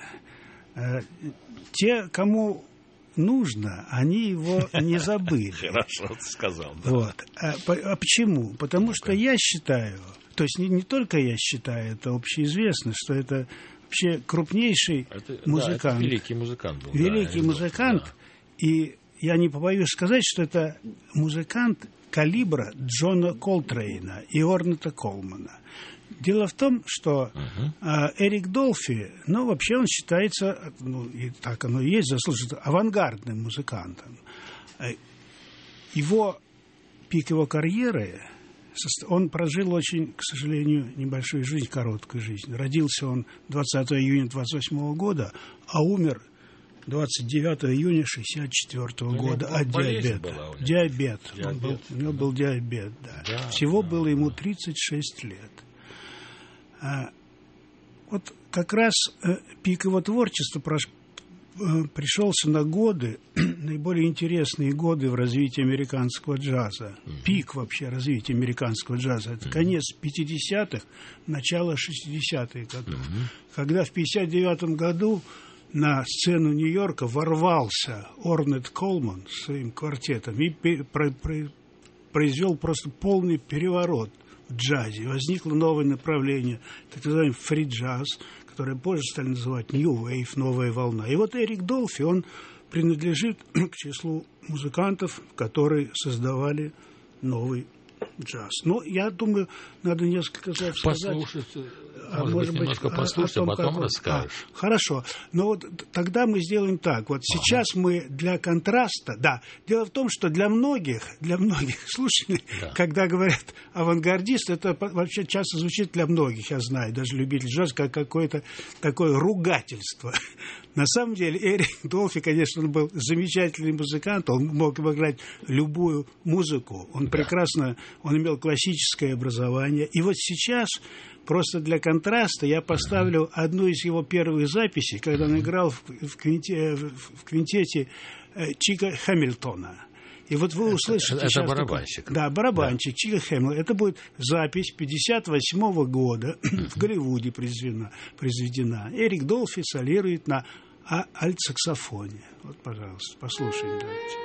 те, кому нужно, они его не забыли. Хорошо ты сказал. Да. Вот. А, а почему? Потому что я считаю, то есть не, не только я считаю, это общеизвестно, что это вообще крупнейший это, музыкант. Да, это великий музыкант был. Великий да, музыкант. Да. И я не побоюсь сказать, что это музыкант калибра Джона Колтрейна и Орнета Колмана. Дело в том, что uh-huh. э, Эрик Долфи, ну, вообще он считается, ну, и так оно и есть, заслуженно, авангардным музыкантом. Его пик его карьеры, он прожил очень, к сожалению, небольшую жизнь, короткую жизнь. Родился он двадцатого июня двадцать восьмого года, а умер двадцать девятого июня шестьдесят четвёртого ну, года от диабета. Диабет. диабет. Он был, у него был диабет, да. да Всего да, было ему тридцать шесть лет. А, вот как раз э, пик его творчества прош, э, пришелся на годы, наиболее интересные годы в развитии американского джаза. Mm-hmm. Пик вообще развития американского джаза. Это mm-hmm. конец пятидесятых, начало шестидесятых годов. Mm-hmm. Когда в пятьдесят девятом году на сцену Нью-Йорка ворвался Орнет Колман с своим квартетом и про, про, произвел просто полный переворот в джазе. Возникло новое направление, так называемый фри-джаз, которое позже стали называть New Wave, новая волна. И вот Эрик Долфи, он принадлежит к числу музыкантов, которые создавали новый джаз. Но я думаю, надо несколько слов сказать. Послушать, а может, может быть, немножко послушать, а потом расскажешь. А, хорошо. Но вот тогда мы сделаем так. Вот ага. сейчас мы для контраста... Да, дело в том, что для многих, для многих слушателей, да. когда говорят авангардист, это вообще часто звучит для многих, я знаю, даже любитель джаза, как какое-то такое ругательство. На самом деле Эрик Долфи, конечно, он был замечательный музыкант, он мог играть любую музыку, он да. прекрасно, он имел классическое образование. И вот сейчас, просто для контраста, я поставлю одну из его первых записей, когда он играл в, в, квинте, в квинтете Чика Хэмилтона. И вот вы услышите... Это, это барабанщик. Такой, да, барабанщик, да. Чика Хэмилтон. Это будет запись пятьдесят восьмого года, в Голливуде произведена, произведена. Эрик Долфи солирует на а альт-саксофоне. Вот, пожалуйста, послушаем, давайте.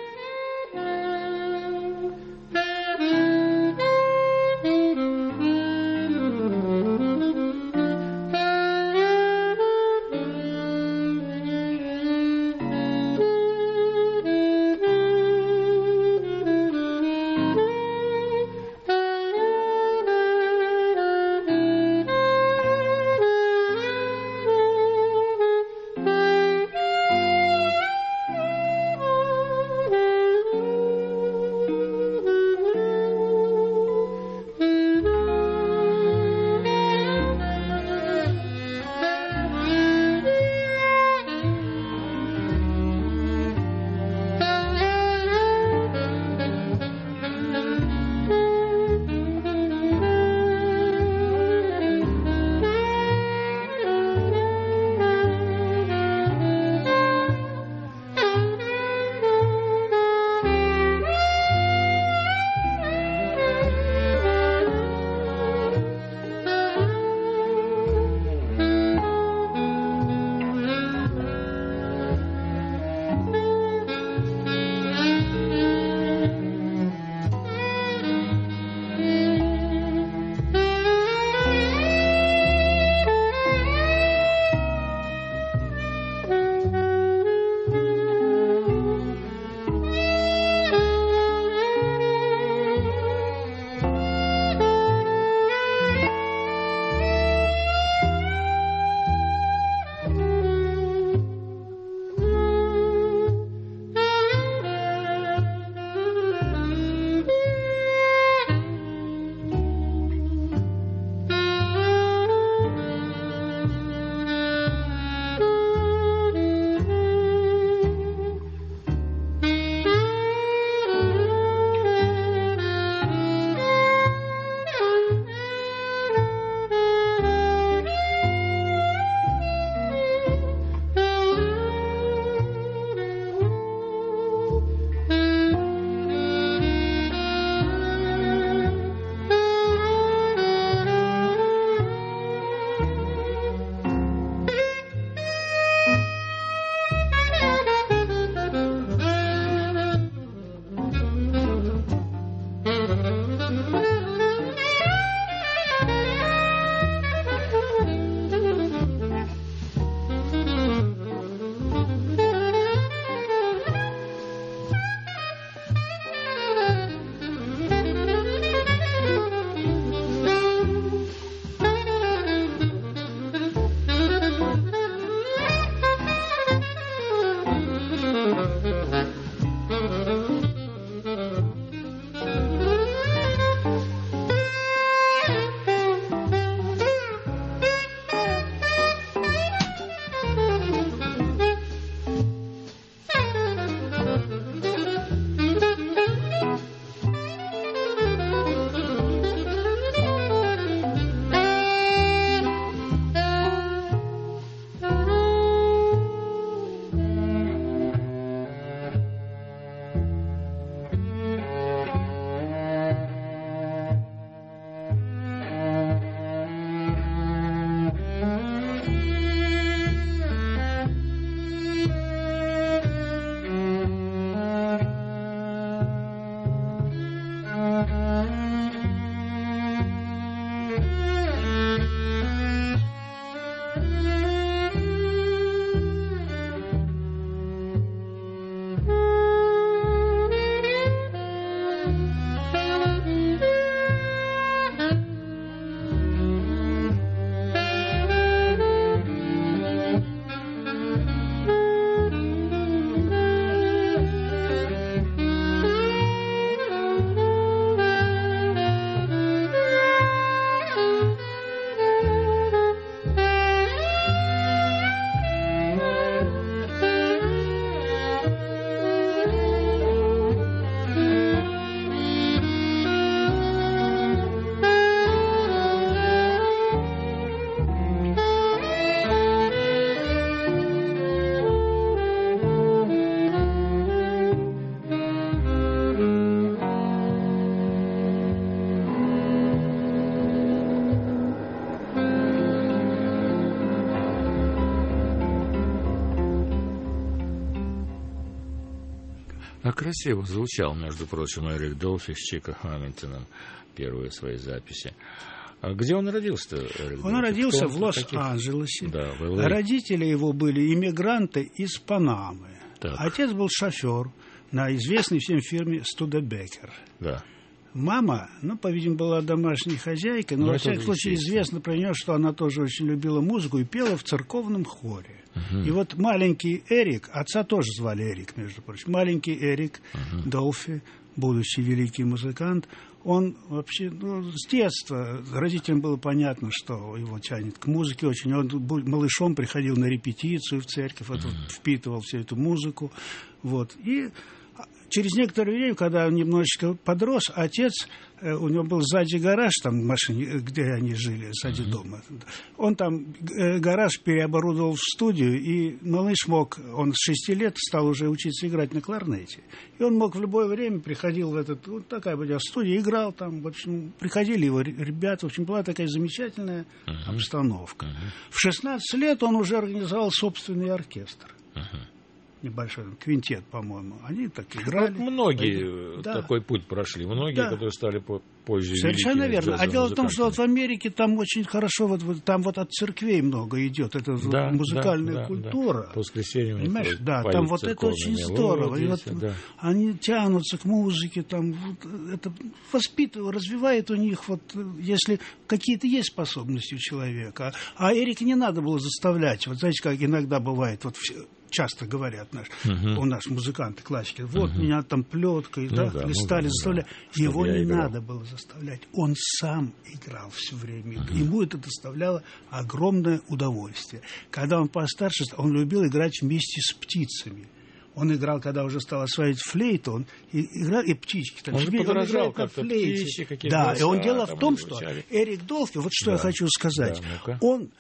А красиво звучал, между прочим, Эрик Долфи с Чико Хамильтоном, первые свои записи. А где он родился-то? Эрик он Долфи? родился в Лос-Анджелесе. Да, родители его были иммигранты из Панамы. Так. Отец был шофер на известной всем фирме Студебекер. Да. Мама, ну, по-видимому, была домашней хозяйкой, но, но во всяком случае, известно про нее, что она тоже очень любила музыку и пела в церковном хоре. Uh-huh. И вот маленький Эрик, отца тоже звали Эрик, между прочим, маленький Эрик uh-huh. Долфи, будущий великий музыкант, он вообще, ну, с детства родителям было понятно, что его тянет к музыке очень. Он малышом приходил на репетицию в церковь, вот, uh-huh. впитывал всю эту музыку, вот, и... Через некоторое время, когда он немножечко подрос, отец, э, у него был сзади гараж, там в машине, где они жили, сзади uh-huh. дома. Он там э, гараж переоборудовал в студию, и малыш мог, он с шести лет стал уже учиться играть на кларнете. И он мог в любое время, приходил в этот, вот такая была студия, играл там, в общем, приходили его ребята, в общем, была такая замечательная uh-huh. обстановка. Uh-huh. В шестнадцать лет он уже организовал собственный оркестр. Uh-huh. Небольшой квинтет, по-моему. Они так играли. Вот многие да. такой путь прошли. Многие, да. которые стали позже. Совершенно верно. А дело в том, что вот в Америке там очень хорошо, вот, вот там вот от церквей много идет. Это да, вот музыкальная да, культура. Да. По воскресеньям. Понимаешь? Да, там вот это очень здорово. И вот да. они тянутся к музыке, там вот, это воспитывает, развивает у них, вот если какие-то есть способности у человека. А Эрика не надо было заставлять. Вот знаете, как иногда бывает, вот часто говорят наш, uh-huh. у нас музыканты, классики, вот uh-huh. меня там плеткой, ну, да, да, листали, ну, да, заставляли. Да. Его не играл. Надо было заставлять. Он сам играл все время. Uh-huh. Ему это доставляло огромное удовольствие. Когда он постарше, он любил играть вместе с птицами. Он играл, когда уже стал осваивать флейту, он и, играл, и птички. Там, он же подражал как-то птички, какие-то да, голоса, и он дело в том, звучали. Что Эрик Долфи, вот что да. я хочу сказать, да, он...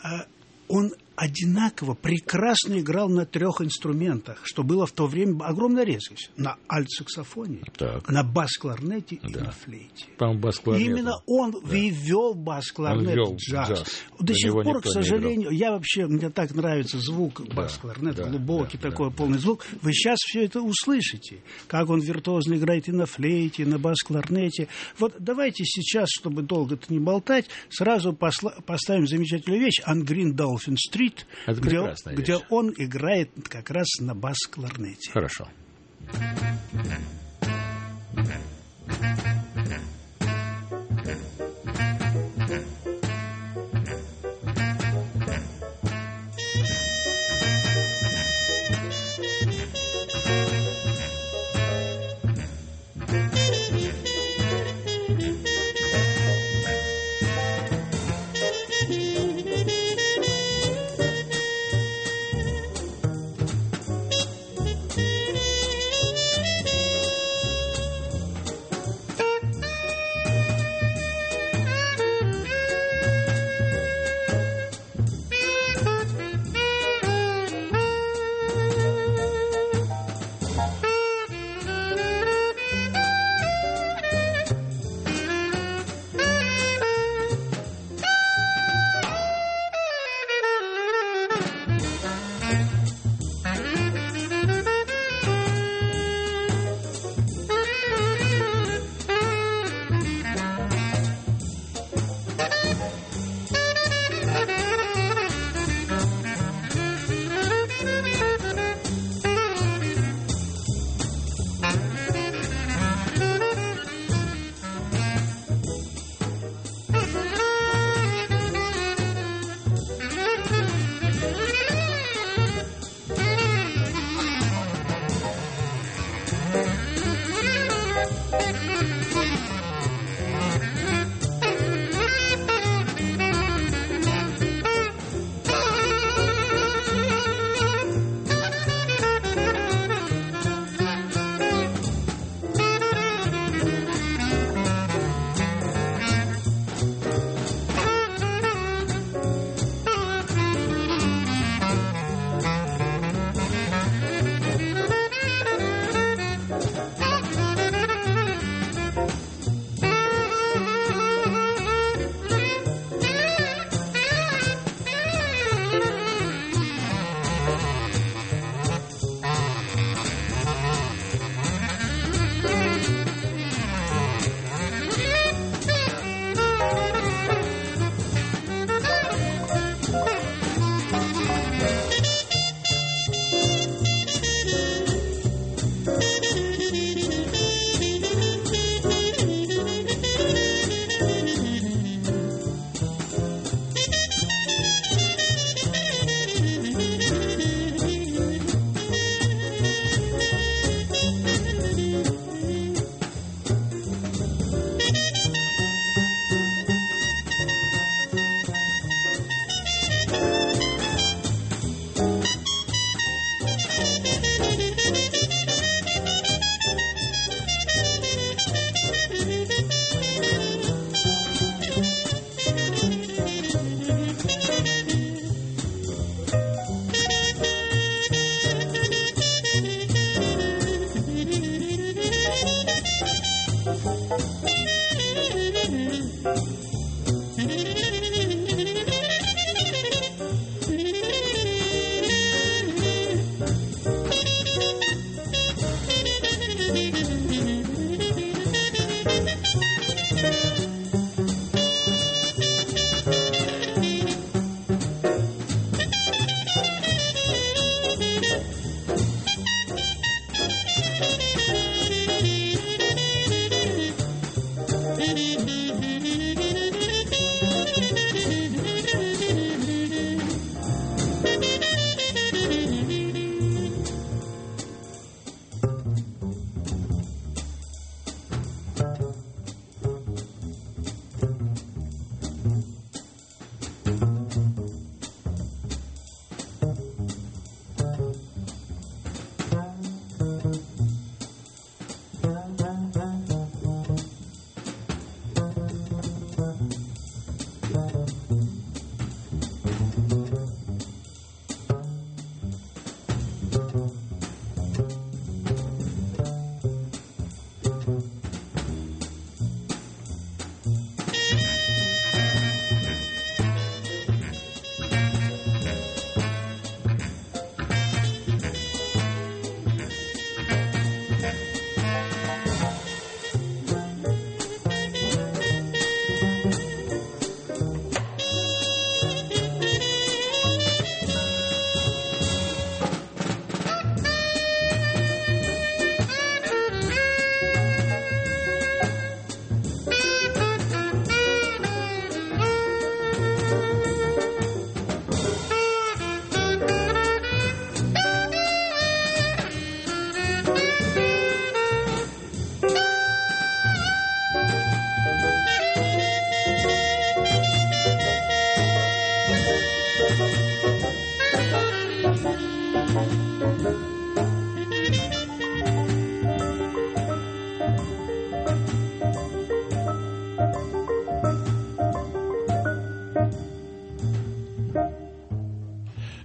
он одинаково прекрасно играл на трех инструментах, что было в то время огромная резкость. На альт-саксофоне, так. на бас-кларнете да. и на флейте. Именно он да. ввел бас-кларнет в джаз. джаз. До на сих пор, к сожалению, я вообще, мне так нравится звук да. бас-кларнета, да. глубокий да. такой, да. полный звук. Вы сейчас все это услышите, как он виртуозно играет и на флейте, и на бас-кларнете. Вот давайте сейчас, чтобы долго-то не болтать, сразу посла- поставим замечательную вещь «On Green Dolphin Street», где, где он играет как раз на бас-кларнете. Хорошо.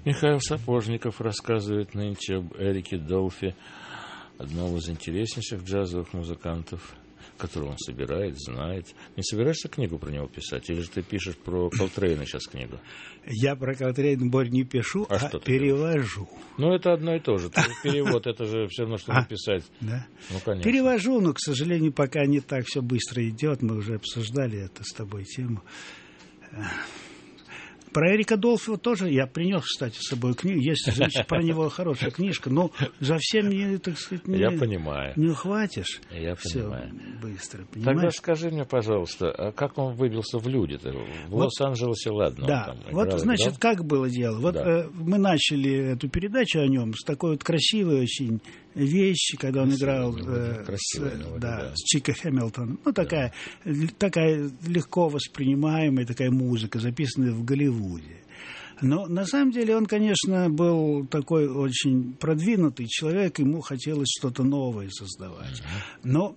Михаил Сапожников рассказывает нынче об Эрике Долфи, одном из интереснейших джазовых музыкантов, которого он собирает, знает. Не собираешься книгу про него писать? Или же ты пишешь про Колтрейна сейчас книгу? Я про Колтрейна, Борь, не пишу, а, а перевожу. Ну, это одно и то же. Перевод, это же все равно, что написать. Да. Ну, конечно. Перевожу, но, к сожалению, пока не так все быстро идет. Мы уже обсуждали это с тобой тему. Про Эрика Долфи тоже я принес, кстати, с собой книгу. Есть, значит, про него хорошая книжка, но за всем не, так сказать, не, я понимаю. Не ухватишь. Я все понимаю. Быстро, понимаешь? Тогда скажи мне, пожалуйста, а как он выбился в люди-то? В вот, Лос-Анджелесе, ладно. Да, он там вот, играл, значит, играл? как было дело. Вот да. э, мы начали эту передачу о нем с такой вот красивой очень вещи, когда он играл э, красивая, с, ну, да, да. с Чика Хэмилтон. Ну, такая, да. такая легко воспринимаемая такая музыка, записанная в Голливуде. Но на самом деле он, конечно, был такой очень продвинутый человек, ему хотелось что-то новое создавать. Но,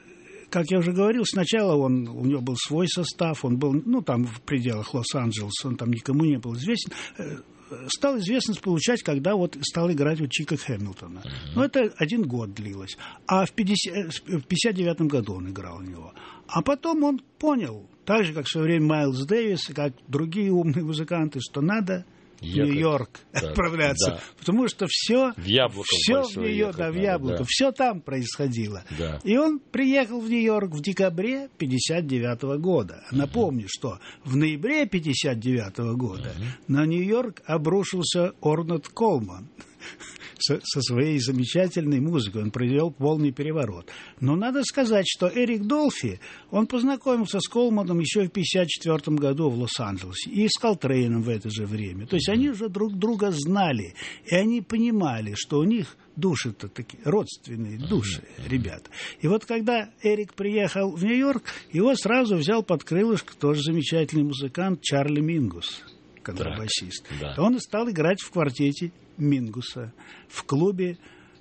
как я уже говорил, сначала он, у него был свой состав, он был, ну, там в пределах Лос-Анджелеса, он там никому не был известен. Стал известность получать, когда вот стал играть у Чика Хэмилтона. Uh-huh. Но это один год длилось. А в пятьдесят девятом году он играл у него. А потом он понял, так же, как в свое время Майлз Дэвис, как другие умные музыканты, что надо в Нью-Йорк да, отправляться. Да. Потому что все в, все в Нью-Йорк, да, в Яблоко, да. все там происходило. Да. И он приехал в Нью-Йорк в декабре пятьдесят девятого года. Uh-huh. Напомню, что в ноябре пятьдесят девятого года uh-huh. на Нью-Йорк обрушился Орнет Колман со, со своей замечательной музыкой. Он провел полный переворот. Но надо сказать, что Эрик Долфи, он познакомился с Колманом еще в пятьдесят четвёртом году в Лос-Анджелесе. И с Колтрейном в это же время. То есть они уже друг друга знали. И они понимали, что у них души-то такие, родственные души, ребята. И вот когда Эрик приехал в Нью-Йорк, его сразу взял под крылышко тоже замечательный музыкант Чарли Мингус, контрабасист. Да, да. Он стал играть в квартете Мингуса в клубе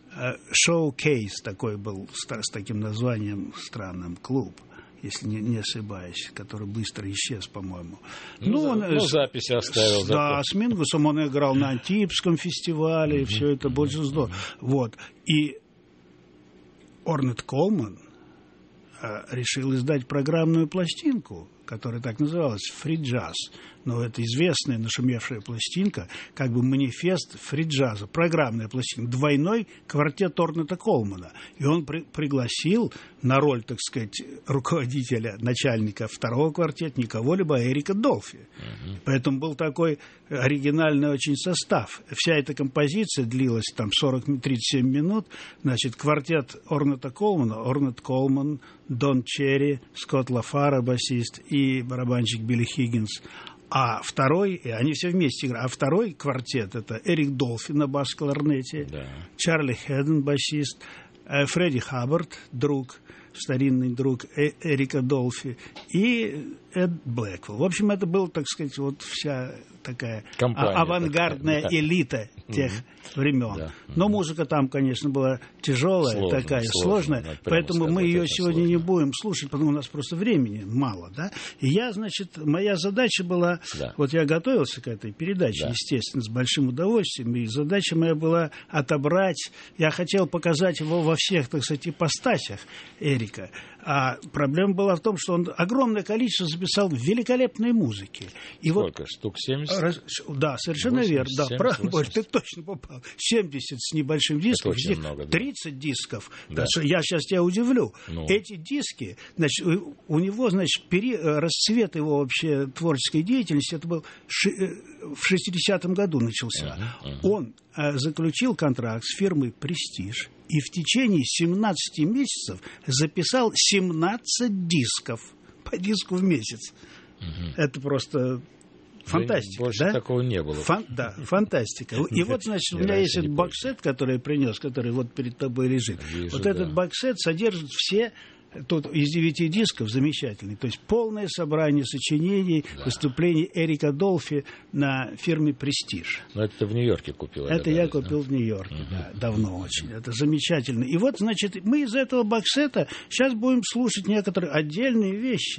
«Шоу-кейс», такой был с, с таким названием странным клуб, если не, не ошибаюсь, который быстро исчез, по-моему. Ну, ну, он, ну записи оставил. С, да, с Мингусом он играл на Антипском фестивале, и все это больше здорово. Вот. И Орнет Колман решил издать программную пластинку, которая так называлась «Фри-джаз». Но это известная, нашумевшая пластинка, как бы манифест фри-джаза, программная пластинка, двойной квартет Орнета Колмана. И он при- пригласил на роль, так сказать, руководителя, начальника второго квартета не кого-либо, а Эрика Долфи. Uh-huh. Поэтому был такой оригинальный очень состав. Вся эта композиция длилась там сорок-тридцать семь минут. Значит, квартет Орнета Колмана, Орнет Колман, Дон Черри, Скотт Лафара, басист, и барабанщик Билли Хиггинс. А второй, и они все вместе играют, а второй квартет — это Эрик Долфи на бас-кларнете, да. Чарли Хедден, басист, Фредди Хаббард, друг, старинный друг э- Эрика Долфи, и Эд Блэквелл. В общем, это была, так сказать, вот вся такая компания, авангардная такая, элита да. тех mm-hmm. времен. Да. Но музыка там, конечно, была тяжелая, сложно, такая сложная, сложная поэтому сказать, мы ее сегодня сложно. не будем слушать, потому что у нас просто времени мало. Да? И я, значит, моя задача была, да. вот я готовился к этой передаче, да. естественно, с большим удовольствием, и задача моя была отобрать, я хотел показать его во всех, так сказать, ипостасях Эрика. А проблема была в том, что он огромное количество записал великолепной музыки. И сколько? Вот, штук семьдесят? Раз, да, совершенно восемьдесят, верно. Да, правда, Борь, ты точно попал. семьдесят с небольшим диском. Это очень много, да. тридцать дисков. Да. Я сейчас тебя удивлю. Ну. Эти диски, значит, у него, значит, пери... расцвет его вообще творческой деятельности, это был ши... в шестидесятом году начался. Uh-huh, uh-huh. Он а, заключил контракт с фирмой «Престиж» и в течение семнадцати месяцев записал семнадцать дисков по диску в месяц. Угу. Это просто фантастика. Больше да? такого не было. Фан, да, фантастика. И вот, значит, у меня есть этот боксет, который я принес, который вот перед тобой лежит. Вижу, вот да. этот боксет содержит все... Тут из девяти дисков замечательный. То есть полное собрание сочинений, да. выступлений Эрика Долфи на фирме «Престиж». Но это ты в Нью-Йорке купил? Это я купил да? в Нью-Йорке, uh-huh. да, давно очень. Это замечательно. И вот, значит, мы из этого боксета сейчас будем слушать некоторые отдельные вещи.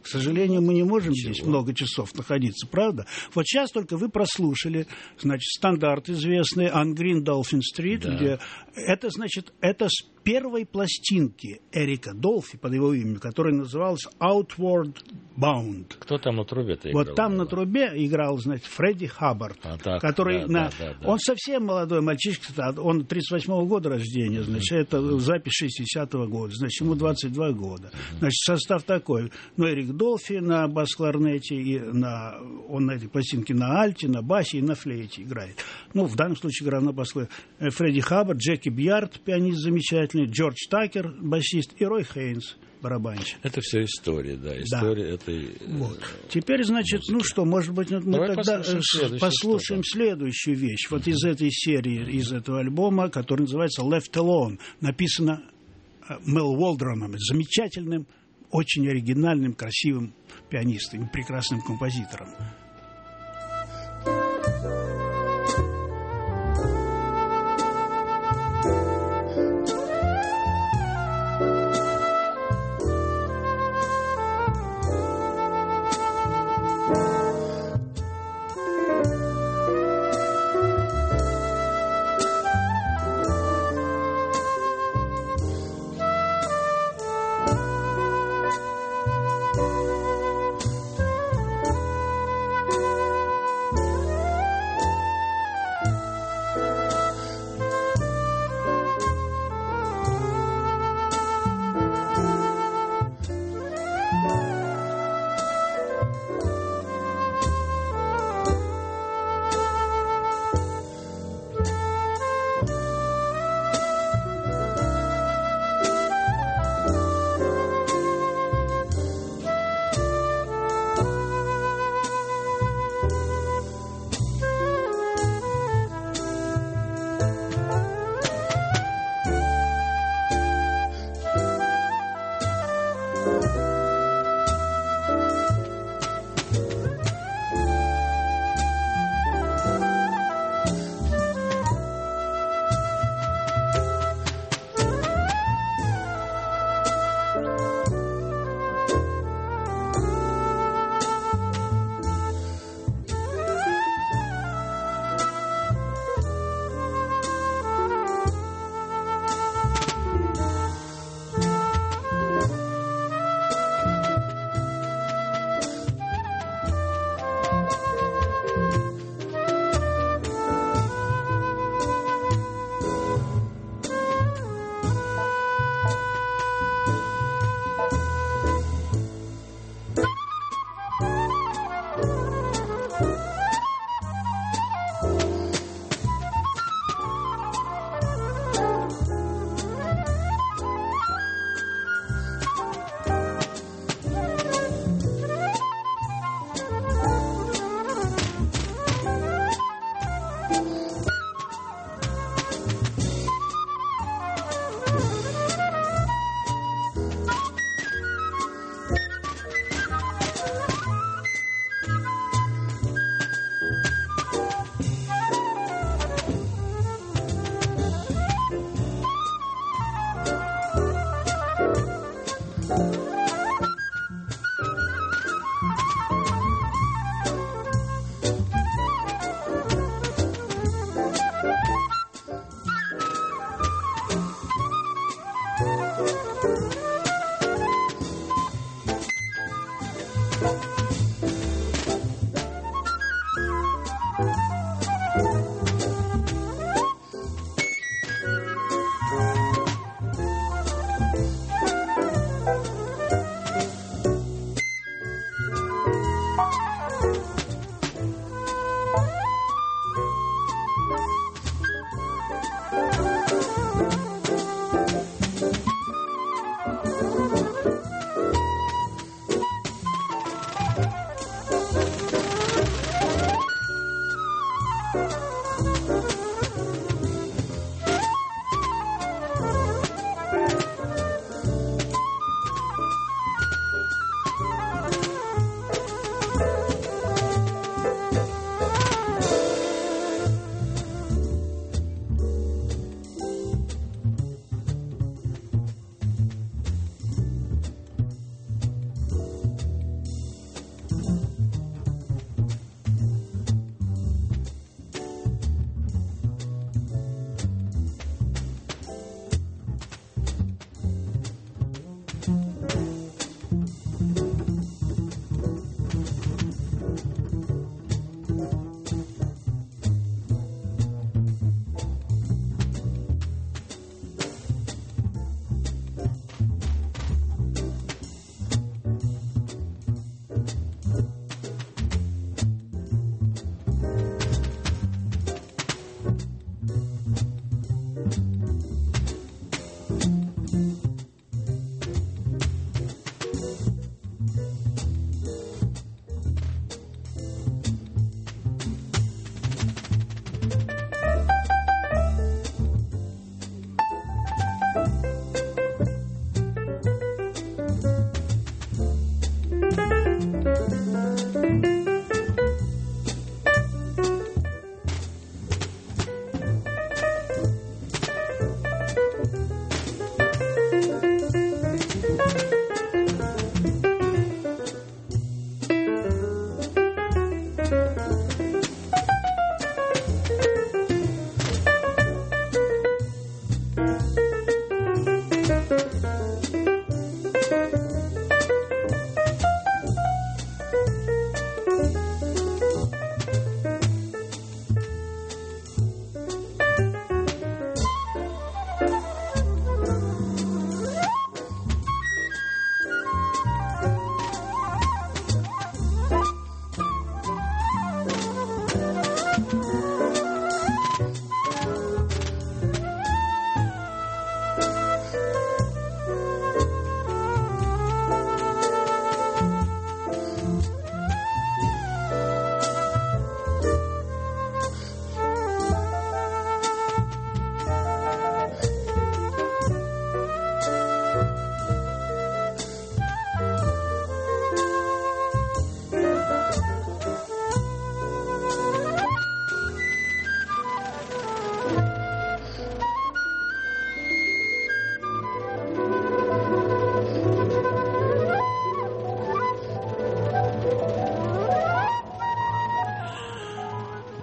сожалению, мы не можем Ничего. здесь много часов находиться, правда? Вот сейчас только вы прослушали, значит, стандарт известный «On Green Dolphin Street», да. где это, значит, это с первой пластинки Эрика Долфи под его именем, которая называлась «Outward Bound». Кто там на трубе-то играл? Вот там на трубе играл, значит, Фредди Хаббард, а, так, который... Да, на... да, да, да. Он совсем молодой мальчишка, он тридцать восьмого года рождения, значит, mm-hmm. это запись шестидесятого года, значит, ему двадцать два года. Mm-hmm. Значит, состав такой. Ну, Эрик Долфи на бас-кларнете, и на... он на этой пластинке на альте, на басе и на флейте играет. Ну, в данном случае играл на бас-кларнете. Фредди Хаббард, Джеки Бьярд, пианист замечательный, Джордж Такер, басист, и Рой Хейнс, барабанщик. Это все история, да, история да. этой вот. Теперь, значит, музыки. Ну что, может быть, мы Давай тогда послушаем, послушаем следующую вещь. Вот из этой серии, из этого альбома, который называется «Left Alone», написано Мел Уолдроном, замечательным, очень оригинальным, красивым пианистом, прекрасным композитором.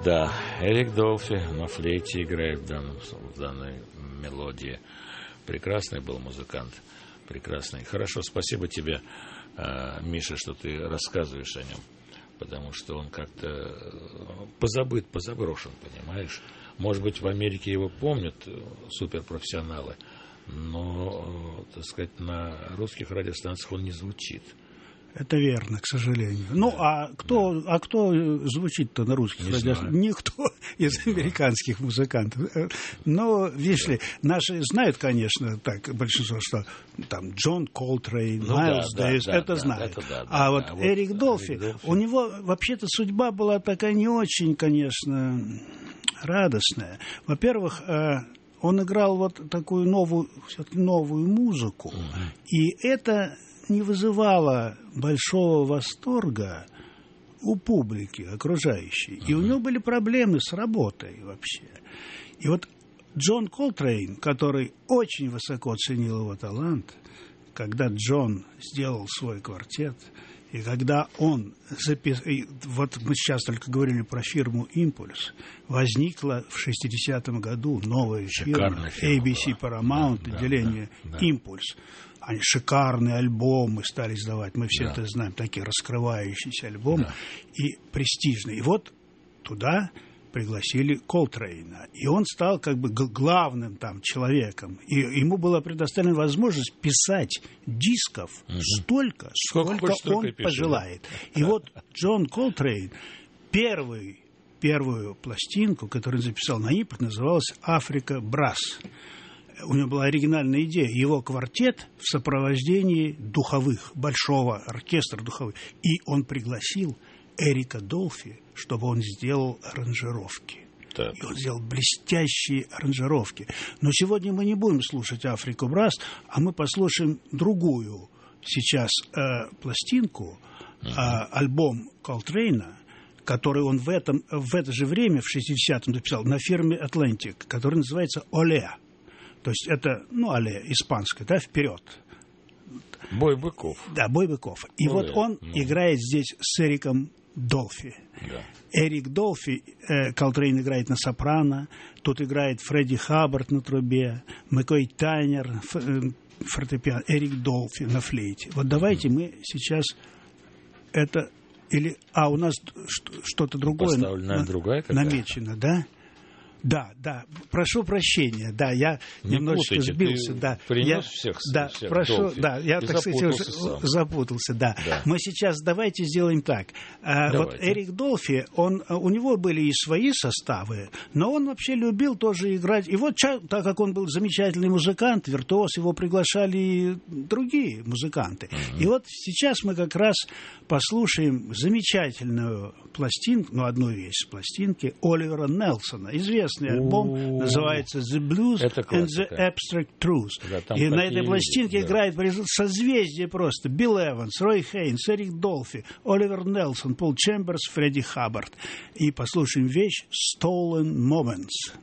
Да, Эрик Долфи на флейте играет в, данном, в данной мелодии. Прекрасный был музыкант. Прекрасный. Хорошо, спасибо тебе, Миша, что ты рассказываешь о нем. Потому что он как-то позабыт, позаброшен, понимаешь? Может быть, в Америке его помнят суперпрофессионалы, но, так сказать, на русских радиостанциях он не звучит. Это верно, к сожалению. Ну, а кто, да. а кто звучит-то на русских радиостанциях? Никто из американских музыкантов. Но, видишь ли, наши знают, конечно, так, большинство, что там Джон Колтрейн, ну, Майлз да, Дэвис, да, это да, знают. Это, да, да, а да, вот да, Эрик вот Долфи, Эрик Долфи, у него вообще-то судьба была такая не очень, конечно, радостная. Во-первых, он играл вот такую новую, новую музыку, uh-huh. и это не вызывало большого восторга у публики окружающей. Uh-huh. И у него были проблемы с работой вообще. И вот Джон Колтрейн, который очень высоко ценил его талант, когда Джон сделал свой квартет, и когда он записал... Вот мы сейчас только говорили про фирму «Импульс». Возникла в шестидесятом году новая фирма, эй би си Paramount, да, отделение да, да, «Импульс». Они шикарные альбомы стали издавать. Мы все да. это знаем, такие раскрывающиеся альбомы. Да. И престижные. И вот туда пригласили Колтрейна. И он стал как бы главным там человеком. И ему была предоставлена возможность писать дисков угу. столько, сколько, сколько он пишет, пожелает. Да. И вот Джон Колтрейн первый, первую пластинку, которую он записал на импорт, называлась «Африка Брасс». У него была оригинальная идея. Его квартет в сопровождении духовых, большого оркестра духовых. И он пригласил Эрика Долфи, чтобы он сделал аранжировки. Так. И он сделал блестящие аранжировки. Но сегодня мы не будем слушать «Африку Брасс», а мы послушаем другую сейчас э, пластинку, uh-huh. э, альбом Колтрейна, который он в, этом, в это же время, в шестидесятом, записал на фирме «Атлантик», который называется «Оле». То есть это, ну, «Оле», испанское, да, «Вперед». Бой быков. Да, бой быков. И ну, вот он ну. играет здесь с Эриком Долфи. Да. Эрик Долфи, э, Колтрейн играет на сопрано, тут играет Фредди Хаббард на трубе, Маккой Тайнер, ф, э, фортепиано, Эрик Долфи на флейте. Вот давайте mm. мы сейчас это... Или, а, у нас что-то другое на, другая намечено, да? Да, да, прошу прощения, да, я не немножечко путайте, сбился, да. Принес я, всех, да, всех прошу, Долфи, да, я, так сказать, уже запутался, да. да. Мы сейчас давайте сделаем так. Давайте. Вот Эрик Долфи, он, у него были и свои составы, но он вообще любил тоже играть. И вот, так как он был замечательный музыкант, виртуоз, его приглашали и другие музыканты. Uh-huh. И вот сейчас мы как раз послушаем замечательную пластинку, ну, одну вещь с пластинки Оливера Нельсона, известный альбом, У-у-у. называется «The Blues and the Abstract Truth». Да, и на этой пластинке да. играет созвездие просто. Билл Эванс, Рой Хейнс, Эрик Долфи, Оливер Нельсон, Пол Чемберс, Фредди Хаббард. И послушаем вещь «Stolen Moments».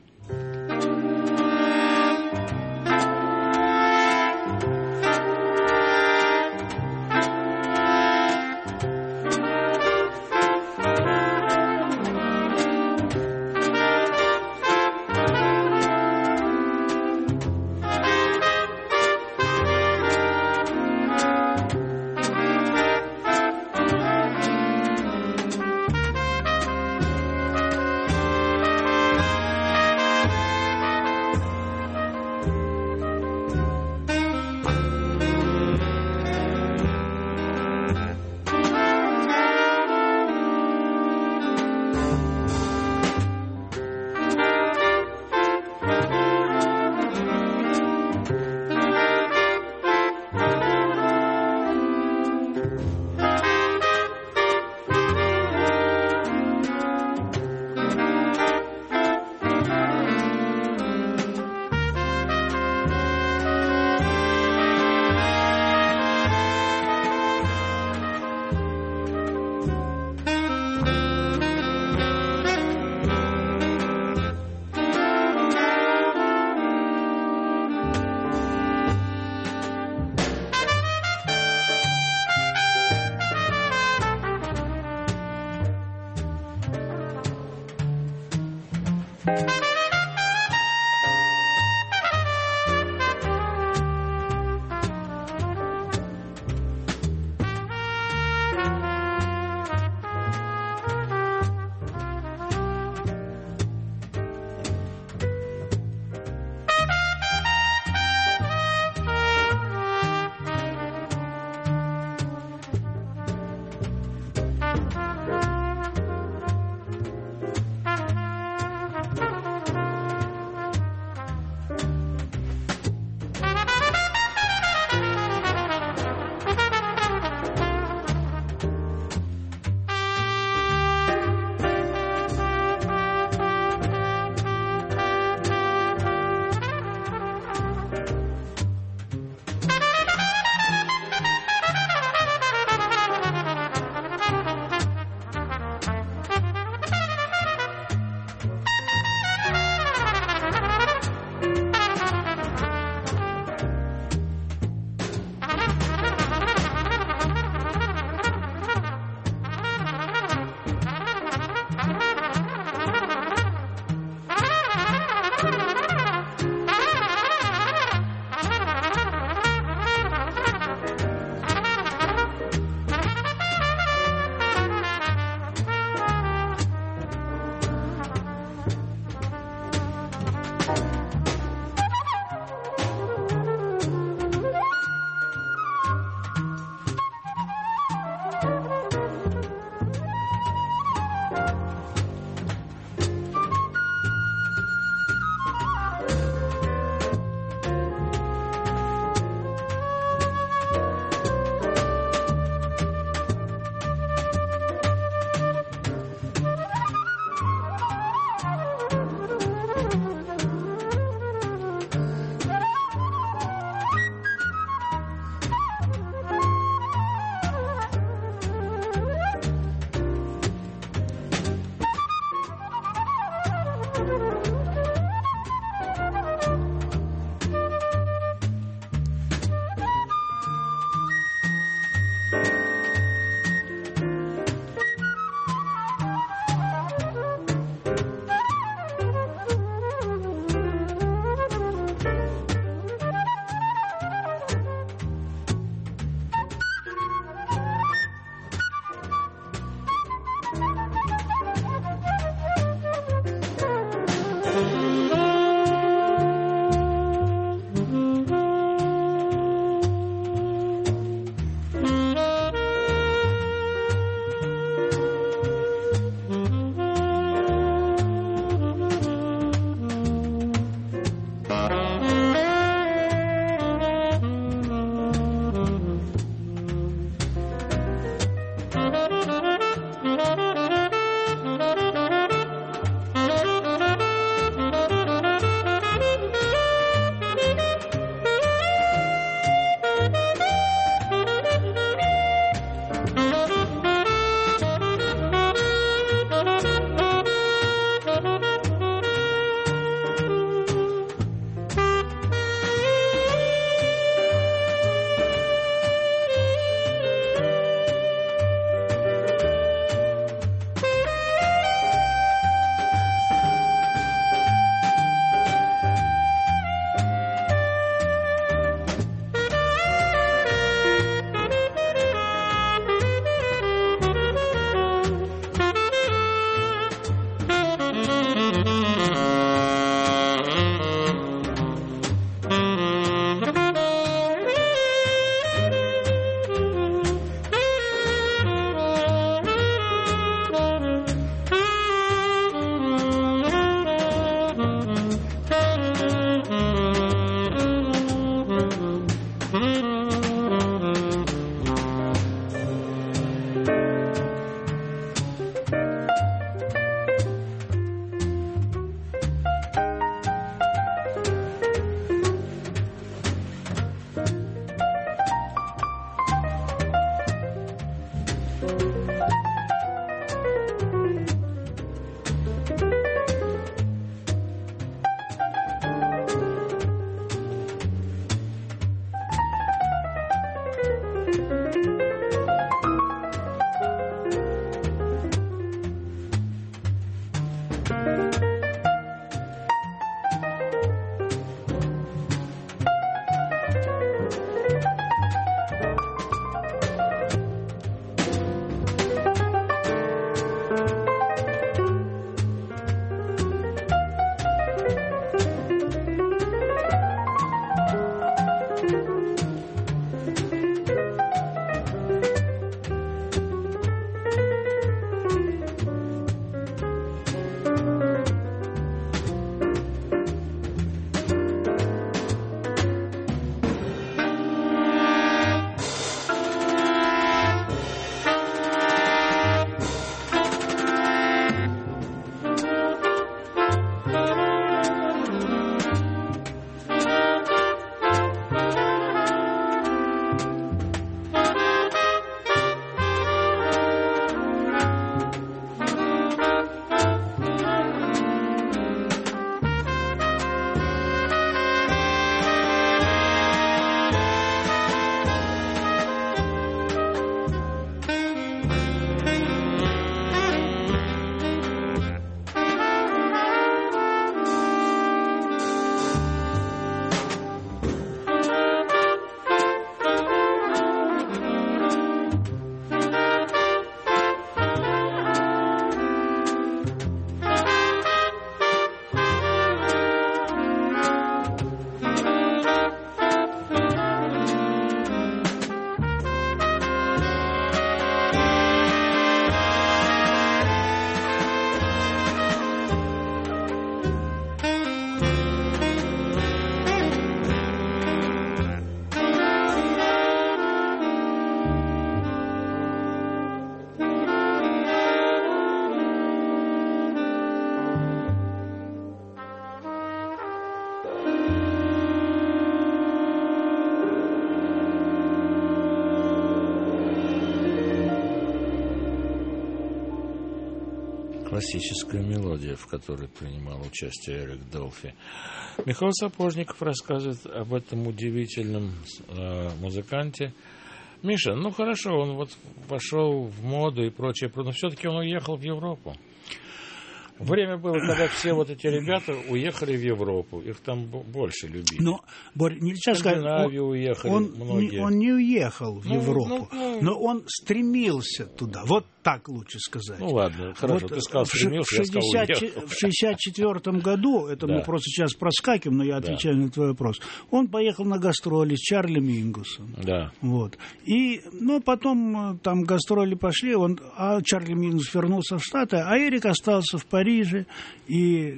классическая мелодия, в которой принимал участие Эрик Долфи. Михаил Сапожников рассказывает об этом удивительном э, музыканте. Миша, ну хорошо, он вот вошел в моду и прочее, но все-таки он уехал в Европу. Время было, когда все вот эти ребята уехали в Европу. Их там больше любили. Но, Борь, нельзя сказать, он, уехали он, многие. Не, он не уехал в ну, Европу, ну, ну, но он стремился туда. Вот так лучше сказать. Ну ладно, хорошо, вот ты сказал, стремился, я сказал, уехал. В шестьдесят четвёртом году, это да. мы просто сейчас проскакиваем, но я отвечаю да. на твой вопрос, он поехал на гастроли с Чарли Мингусом. Да. Вот. И, ну, потом там гастроли пошли, он, а Чарли Мингус вернулся в Штаты, а Эрик остался в Париже, и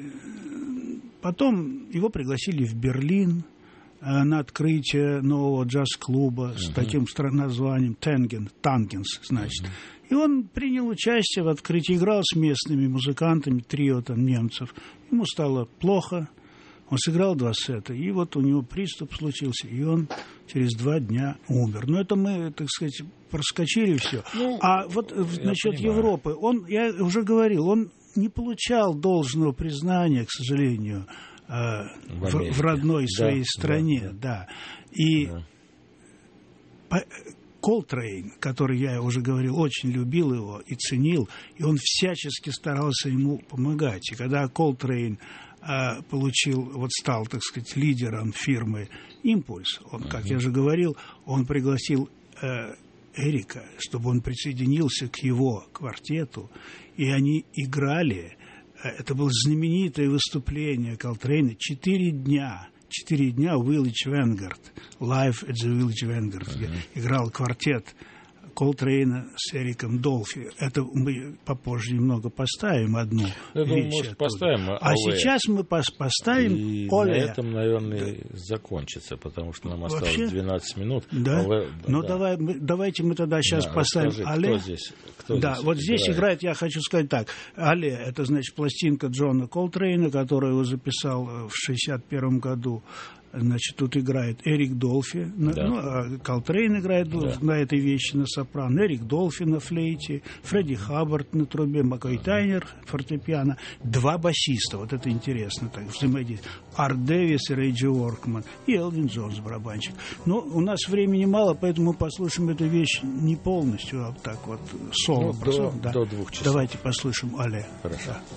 потом его пригласили в Берлин на открытие нового джаз-клуба uh-huh. с таким названием Танген, Тангенс, значит. Uh-huh. И он принял участие в открытии, играл с местными музыкантами, трио там немцев. Ему стало плохо, он сыграл два сета, и вот у него приступ случился, и он через два дня умер. Но это мы, так сказать, проскочили все. Ну, а вот насчет понимаю. Европы, он, я уже говорил, он не получал должного признания, к сожалению, в, в, в родной да, своей стране, да. да. И да. По, Колтрейн, который, я уже говорил, очень любил его и ценил, и он всячески старался ему помогать. И когда Колтрейн а, получил, вот стал, так сказать, лидером фирмы «Импульс», он, uh-huh. как я же говорил, он пригласил э, Эрика, чтобы он присоединился к его квартету, и они играли. Это было знаменитое выступление Колтрейна. Четыре дня. Четыре дня в Village Vanguard. Live at the Village Vanguard. Uh-huh. Играл квартет Колтрейна с Эриком Долфи. Это мы попозже немного поставим одну Я вещь. Думаю, может, поставим а Оле. сейчас мы пос- поставим и Оле. на этом, наверное, да. закончится, потому что нам осталось Вообще? двенадцать минут. Да? Оле, ну, да. давай, мы, давайте мы тогда сейчас да, поставим расскажи, Оле. Кто здесь, кто да, здесь вот играет? здесь играет, я хочу сказать так. Оле, это, значит, пластинка Джона Колтрейна, которую его записал в шестьдесят первом году. Значит, тут играет Эрик Долфи, да. ну, а Колтрейн играет да. на этой вещи на сопрано, Эрик Долфи на флейте, Фредди Хаббард на трубе, Маккой Тайнер фортепиано, два басиста, вот это интересно, так взаимодействие, Арт Дэвис и Рейджи Уоркман, и Элвин Джонс барабанщик. Но у нас времени мало, поэтому мы послушаем эту вещь не полностью, а так вот соло. Ну, до, да. до двух часов. Давайте послушаем Оле. Хорошо. Да.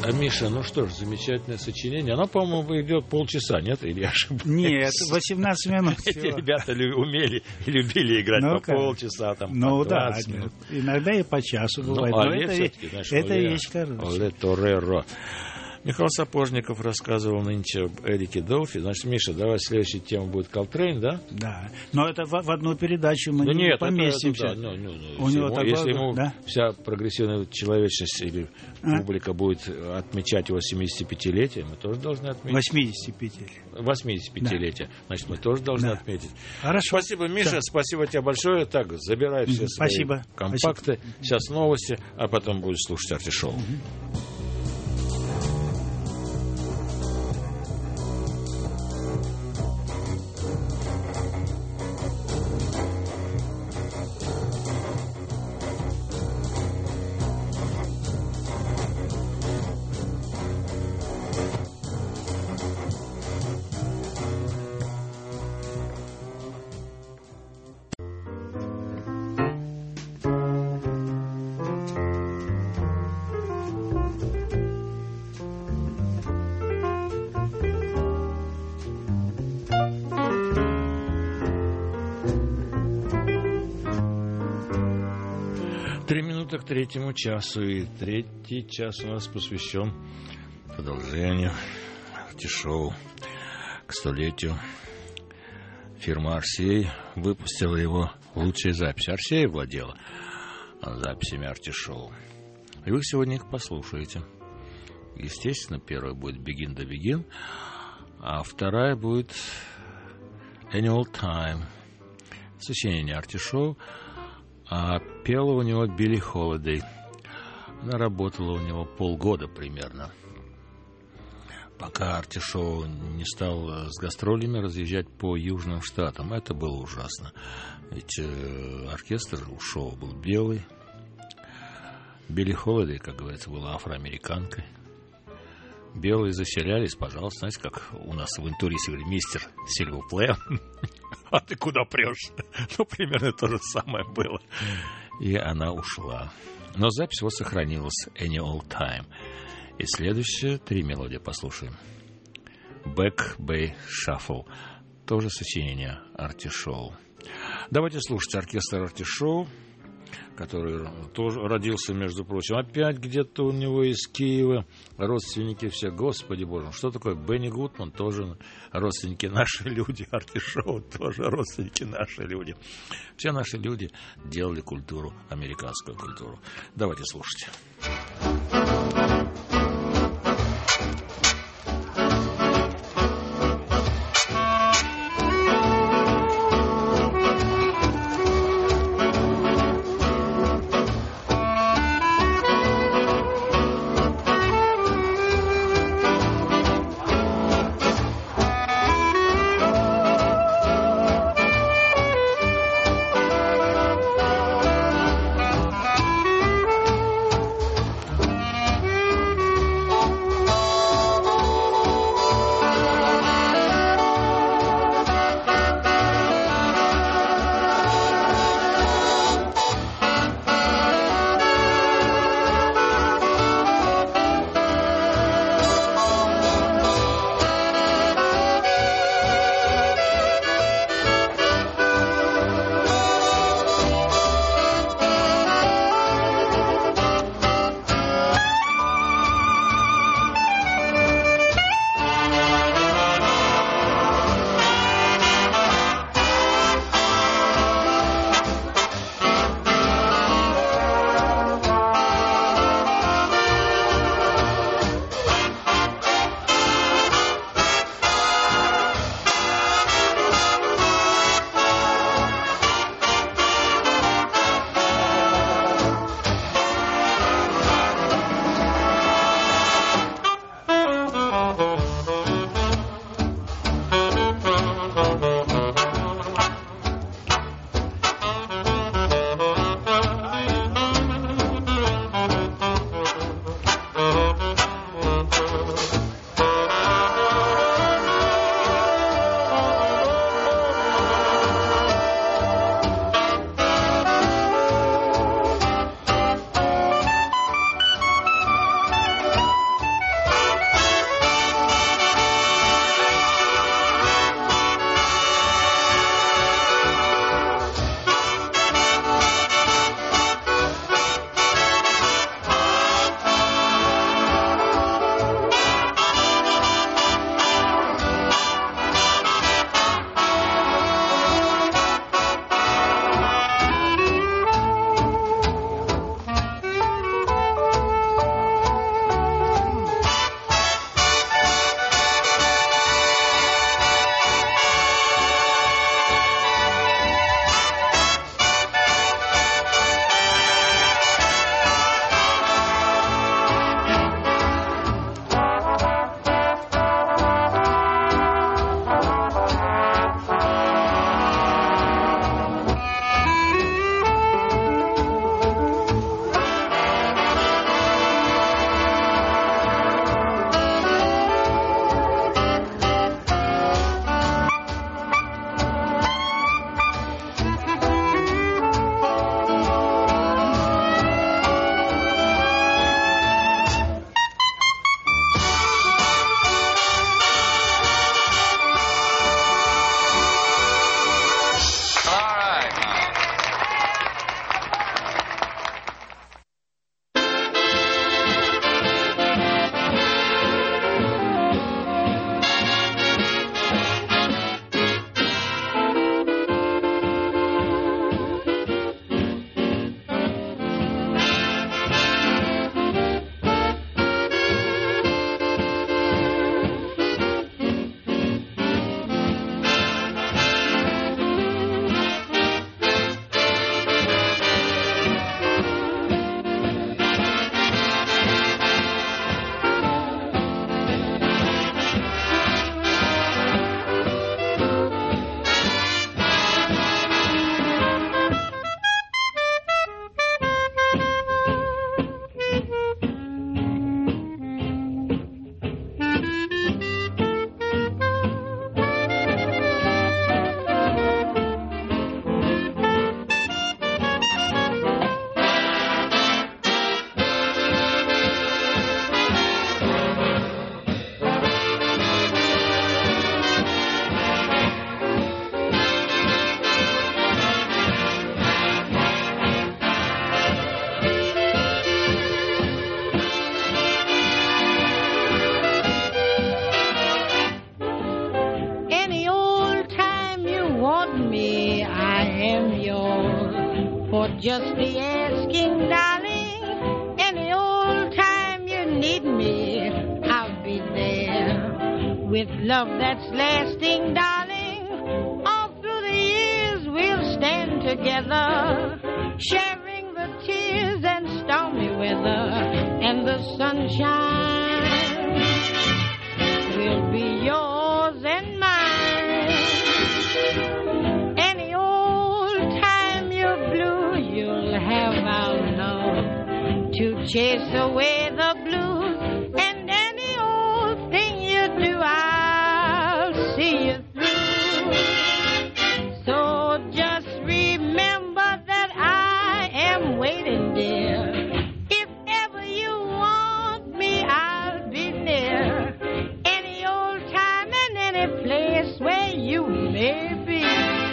А, Миша, ну что ж, замечательное сочинение. Оно, по-моему, идет полчаса, нет? Или я ошибаюсь? Нет, восемнадцать минут. Эти ребята умели и любили играть по полчаса, там, по двадцать минут. Иногда и по часу бывает. Но это вещь хорошая. Оле Тореро. Михаил Сапожников рассказывал нынче об Эрике Долфи. Значит, Миша, давай следующая тема будет Колтрейн, да? Да. Но это в, в одну передачу мы да не нет, поместимся. Это, это, да, ну, ну, У если него ему, если ему да? вся прогрессивная человечность или а? публика будет отмечать его семидесятипятилетие, мы тоже должны отметить. восьмидесятипятилетие. восьмидесятипятилетие. Да. Значит, мы тоже должны да. отметить. Хорошо. Спасибо, Миша, да. спасибо тебе большое. Так, забирай все спасибо. свои компакты. Спасибо. Сейчас новости, а потом будешь слушать Арти-шоу. Угу. К третьему часу, и третий час у нас посвящен продолжению Арти-шоу к столетию. Фирма Арсей выпустила его в лучшей записи. Арсей владела записями Арти-шоу. И вы сегодня их послушаете. Естественно, первая будет Begin to Begin, а вторая будет Annual Time. Сочинение Арти-шоу. А пела у него Билли Холидей. Она работала у него полгода примерно, пока Арти-шоу не стал с гастролями разъезжать по южным штатам. Это было ужасно. Ведь э, оркестр у шоу был белый. Билли Холидей, как говорится, была афроамериканкой. Белые заселялись, пожалуйста, знаете, как у нас в интурисе говорили, мистер Сильвупле. А ты куда прешь? Ну, примерно то же самое было. И она ушла. Но запись вот сохранилась. Annual Time. И следующие три мелодии послушаем. Back Bay Shuffle. Тоже сочинение Арти-шоу. Давайте слушать оркестр Арти-шоу, который тоже родился, между прочим, опять где-то у него из Киева. Родственники все, Господи Боже, что такое? Бенни Гудман тоже родственники, наши люди. Арти-шоу тоже родственники, наши люди. Все наши люди делали культуру, американскую культуру. Давайте слушать. just be asking, darling. Any old time you need me, I'll be there. With love that's lasting, darling, all through the years we'll stand together, sharing the tears and stormy weather and the sunshine. Will be yours and mine. Any old time you're blue, you'll have our love to chase away the blues. And any old thing you do, I'll see you through. So just remember that I am waiting, dear. If ever you want me, I'll be near. Any old time and any place where you may be.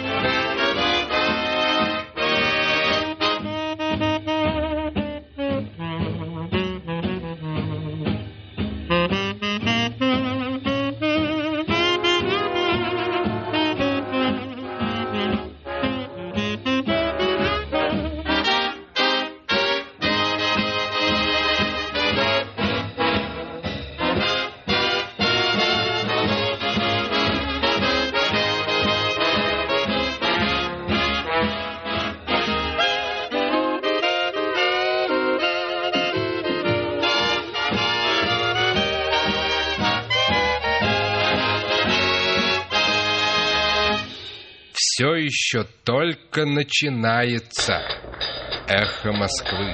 Все еще только начинается. Эхо Москвы.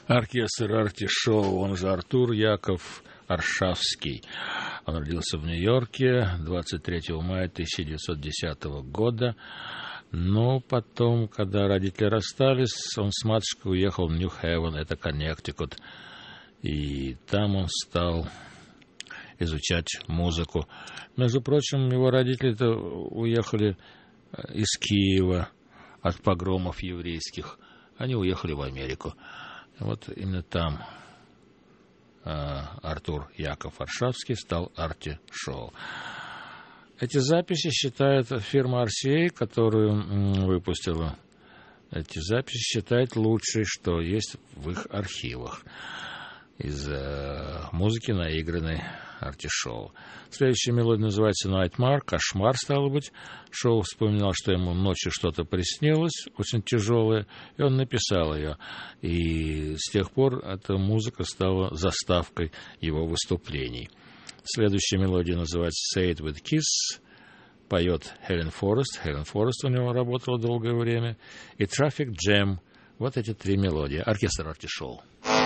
Оркестр Арти Шоу, он же Артур Яков Аршавский. Он родился в Нью-Йорке двадцать третьего мая тысяча девятьсот десятого года. Но потом, когда родители расстались, он с матушкой уехал в Нью-Хевен, это Коннектикут. И там он стал изучать музыку. Между прочим, его родители-то уехали из Киева от погромов еврейских. Они уехали в Америку. Вот именно там э, Артур Яков Аршавский стал Арти Шоу. Эти записи считает фирма ар си эй, которую м, выпустила. Эти записи считает лучшей, что есть в их архивах из э, музыки, наигранной Арти Шоу. Следующая мелодия называется «Nightmare», «Кошмар», стало быть. Шоу вспоминал, что ему ночью что-то приснилось, очень тяжелое, и он написал ее. И с тех пор эта музыка стала заставкой его выступлений. Следующая мелодия называется «Say It With Kiss», поет Хелен Форест. Хелен Форест у него работала долгое время. И «Traffic Jam». Вот эти три мелодии. Оркестр Арти Шоу.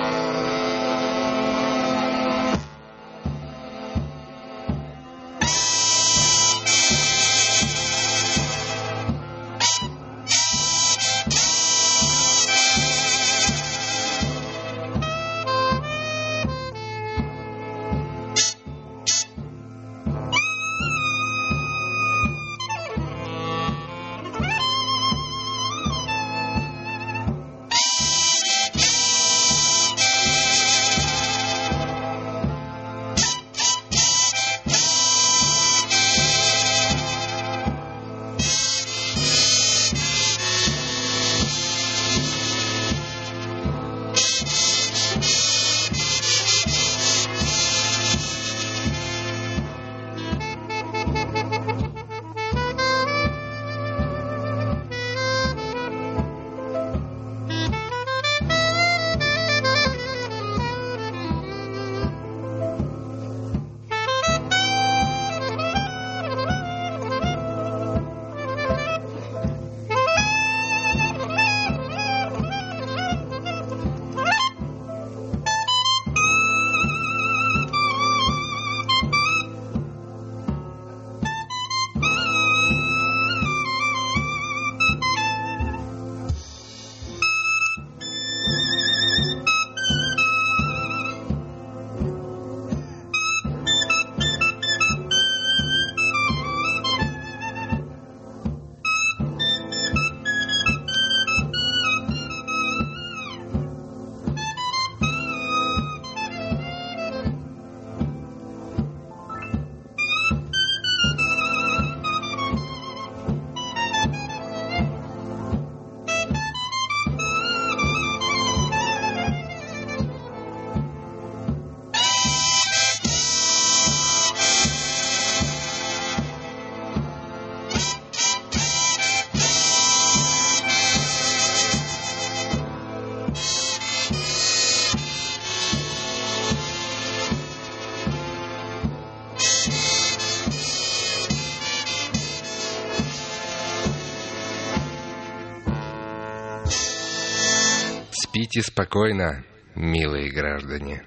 Спите спокойно, милые граждане.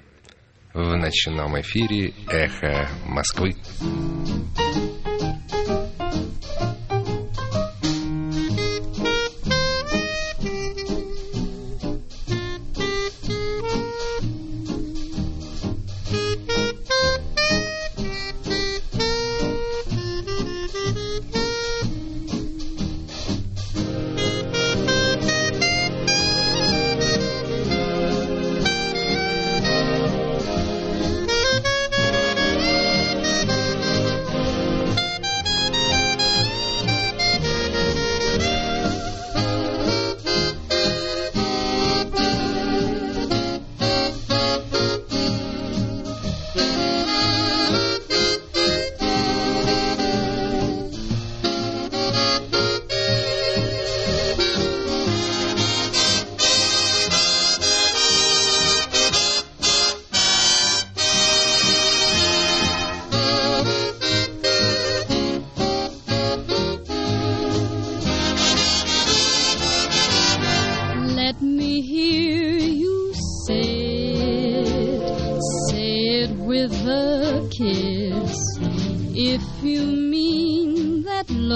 В ночном эфире «Эхо Москвы».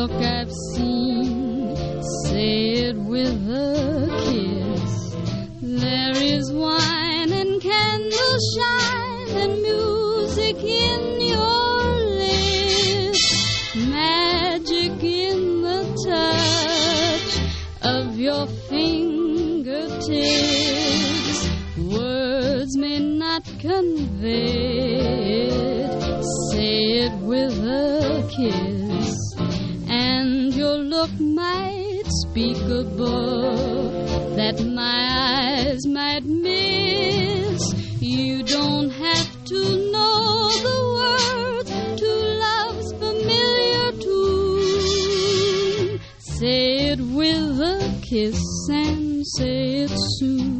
look I've seen, say it with a kiss. There is wine and candle shine and music in your lips, magic in the touch of your fingertips. Words may not convey it, say it with a kiss, and your look might speak a book that my eyes might miss. You don't have to know the words to love's familiar tune. Say it with a kiss and say it soon.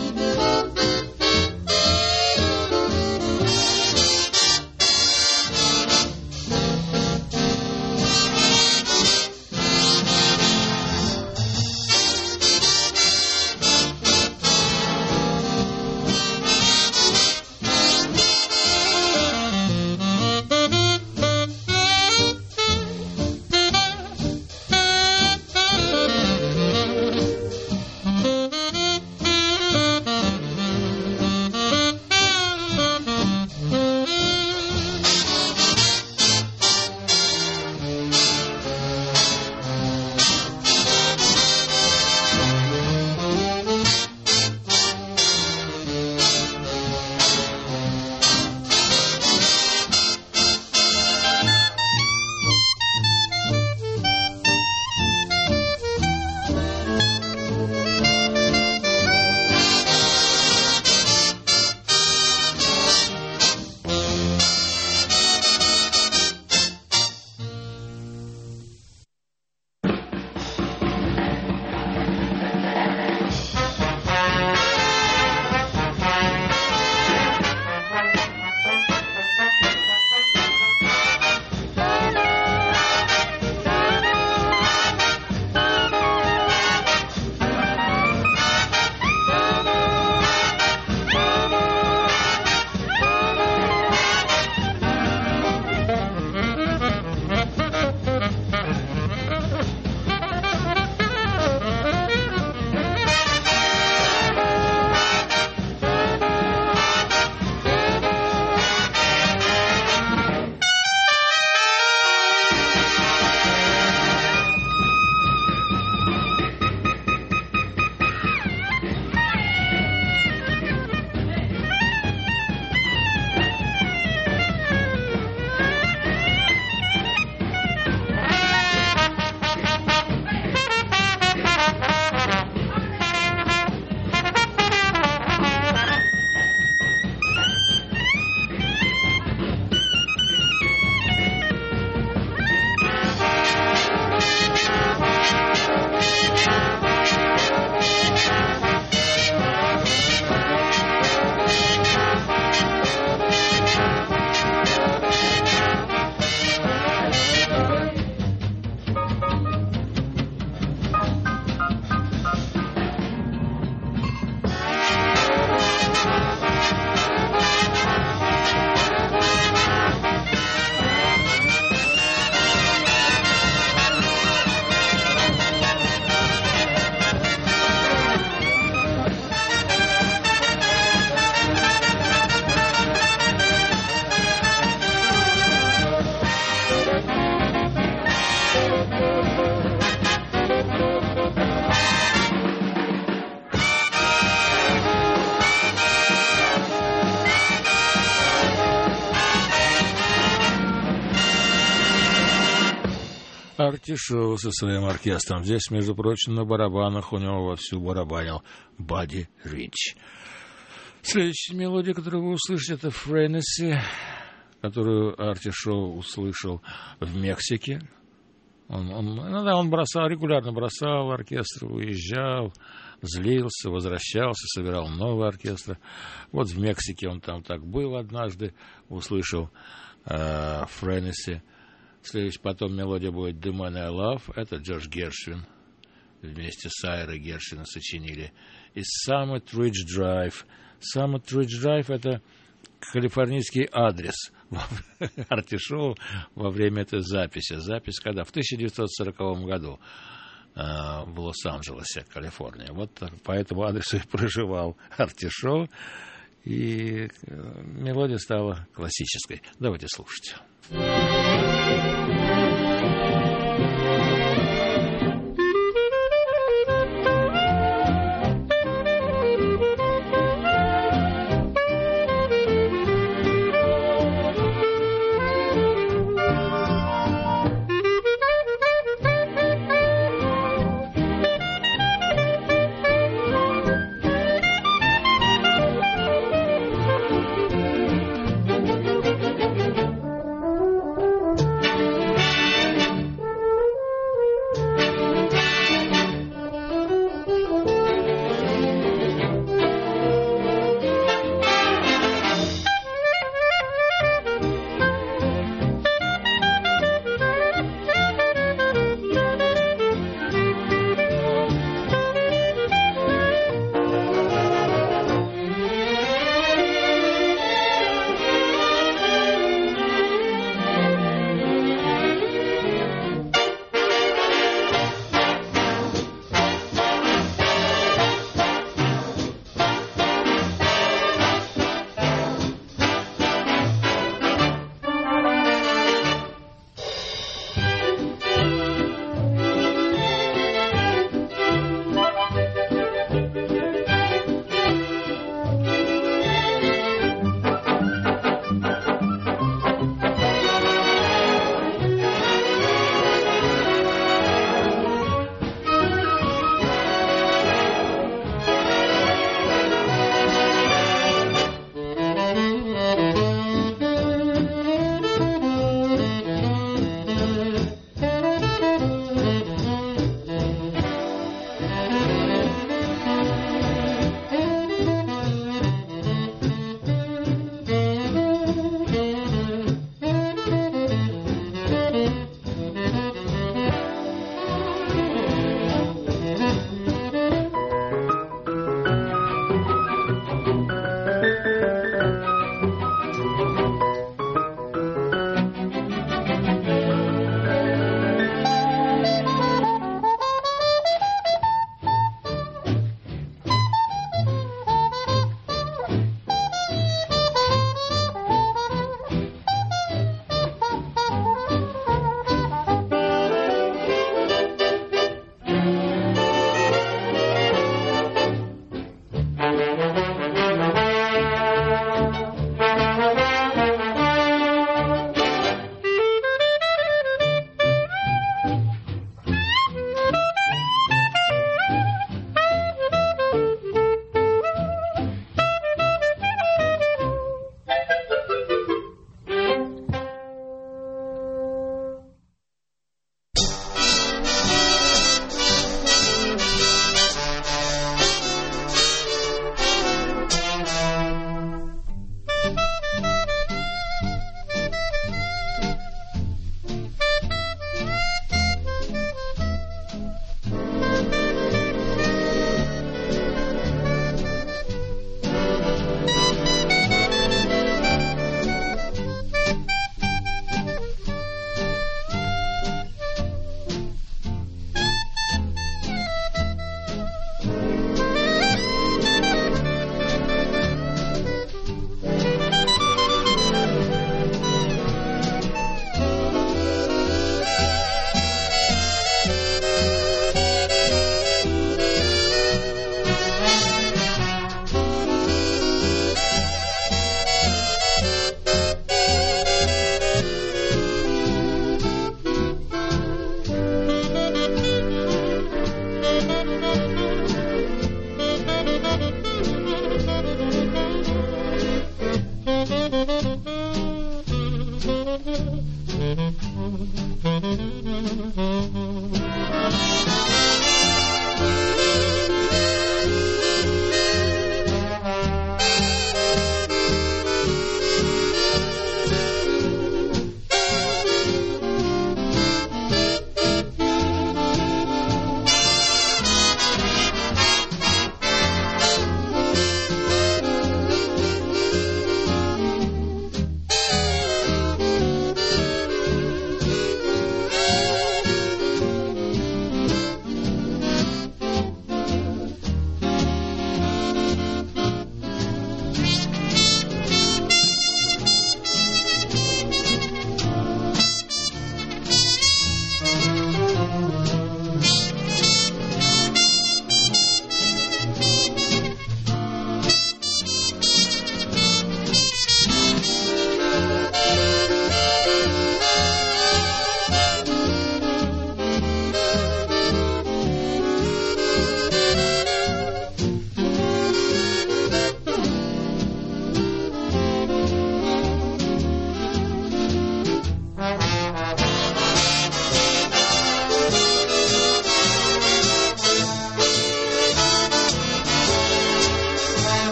Арти Шоу со своим оркестром. Здесь, между прочим, на барабанах у него вовсю барабанил Бадди Рич. Следующая мелодия, которую вы услышите, это «Френесси», которую Арти Шоу услышал в Мексике. Он, он, ну да, он бросал, регулярно бросал оркестр, уезжал, злился, возвращался, собирал новый оркестр. Вот в Мексике он там так был однажды, услышал э, «Френесси». Следующая потом мелодия будет «The Man I Love». Это Джордж Гершвин. Вместе с Айрой Гершвином сочинили. И «Summit Ridge Drive». «Summit Ridge Drive» — это калифорнийский адрес Арти-шоу во время этой записи. Запись когда? В тысяча девятьсот сороковом году э, в Лос-Анджелесе, Калифорния. Вот по этому адресу и проживал Арти-шоу. И мелодия стала классической. Давайте слушать.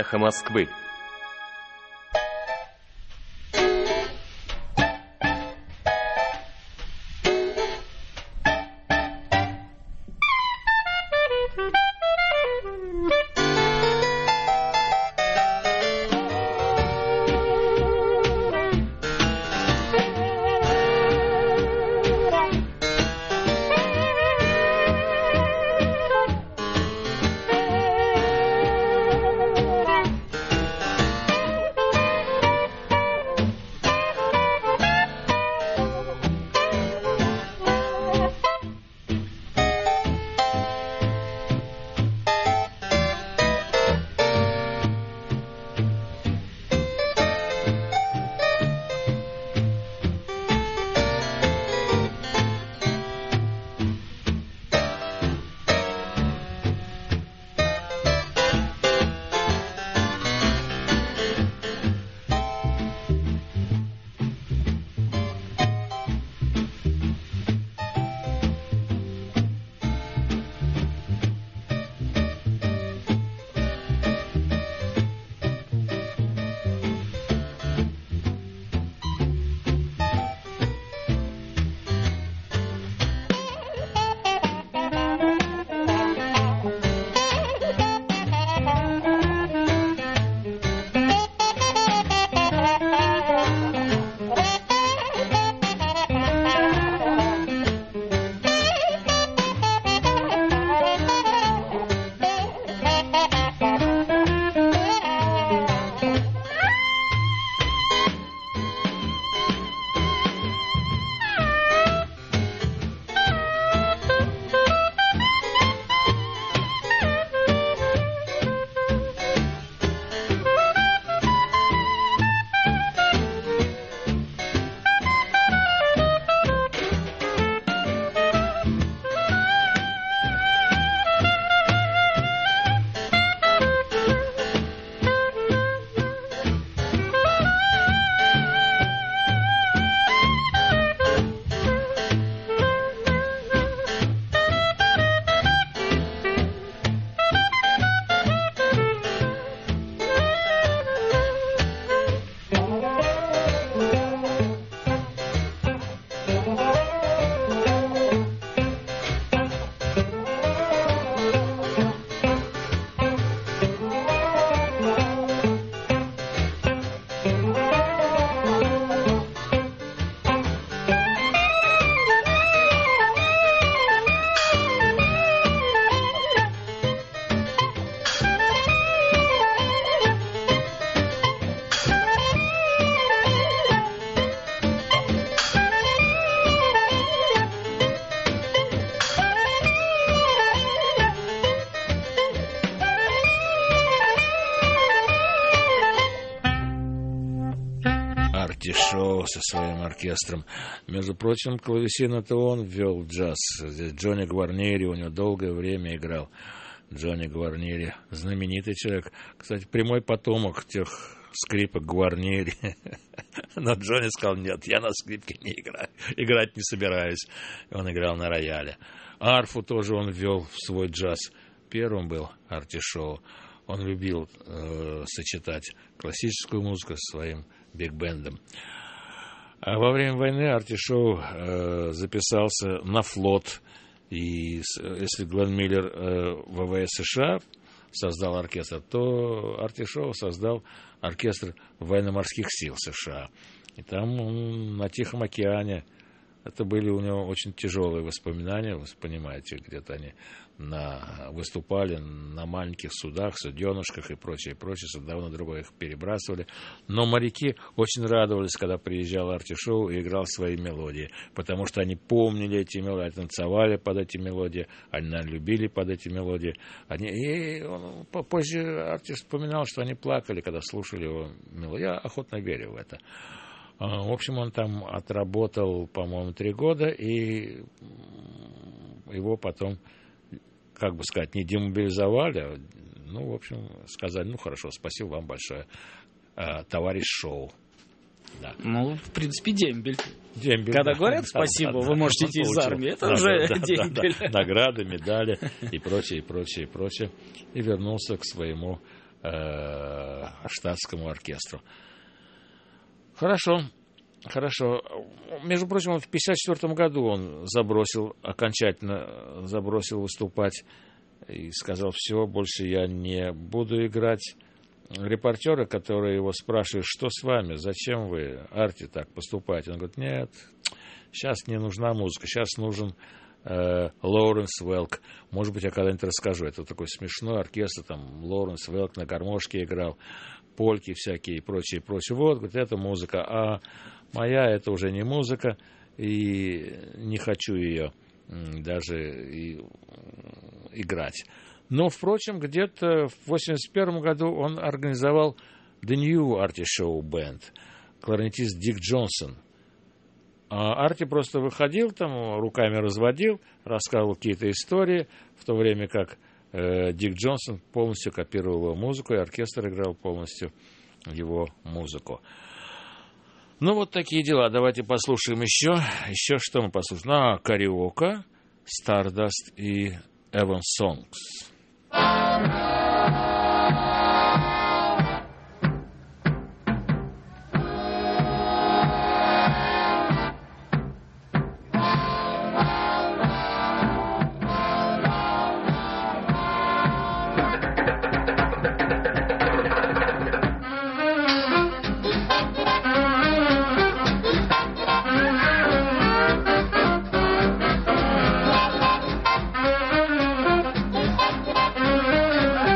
«Эхо Москвы». Шоу со своим оркестром. Между прочим, клавесину-то он ввел в джаз. Джонни Гварнери у него долгое время играл. Джонни Гварнери, знаменитый человек. Кстати, прямой потомок тех скрипок Гварнери. Но Джонни сказал: нет, я на скрипке не играю, играть не собираюсь. Он играл на рояле. Арфу тоже он ввел в свой джаз. Первым был Арти Шоу. Он любил э, сочетать классическую музыку со своим биг-бендом. А во время войны Арти Шоу э, записался на флот. И если Глен Миллер э, ВВС США создал оркестр, то Арти Шоу создал оркестр военно-морских сил США. И там он на Тихом океане. Это были у него очень тяжелые воспоминания. Вы понимаете, где-то они на, выступали на маленьких судах, суденышках и прочее, прочее. С одного на другое их перебрасывали. Но моряки очень радовались, когда приезжал Арти Шоу и играл свои мелодии. Потому что они помнили эти мелодии, танцевали под эти мелодии, они, наверное, любили под эти мелодии. Они, и он, позже Арти вспоминал, что они плакали, когда слушали его мелодии. Я охотно верю в это. В общем, он там отработал, по-моему, три года, и его потом, как бы сказать, не демобилизовали, а, ну, в общем, сказали: ну, хорошо, спасибо вам большое, товарищ Шоу. Да. Ну, в принципе, дембель. дембель Когда да, говорят да, спасибо, да, вы да, можете идти из армии, это да, уже да, дембель. Да, да, награды, медали и прочее, и прочее, и прочее. И вернулся к своему э, штатскому оркестру. Хорошо, хорошо. Между прочим, в пятьдесят четвёртом году он забросил, окончательно забросил выступать и сказал: все, больше я не буду играть. Репортеры, которые его спрашивают: что с вами, зачем вы, Арти, так поступаете? Он говорит: нет, сейчас не нужна музыка, сейчас нужен э, Лоуренс Велк. Может быть, я когда-нибудь расскажу. Это такой смешной оркестр, там Лоуренс Велк на гармошке играл, польки всякие и прочее, прочее. Вот, говорит, это музыка, а моя это уже не музыка, и не хочу ее даже и играть. Но, впрочем, где-то в восемьдесят первом году он организовал The New Artie Shaw Band, кларнетист Дик Джонсон. А Арти просто выходил там, руками разводил, рассказывал какие-то истории, в то время как э, Дик Джонсон полностью копировал его музыку, и оркестр играл полностью его музыку. Ну, вот такие дела. Давайте послушаем еще. Еще что мы послушаем? А, кариока, Stardust и Evan Songs. Thank you.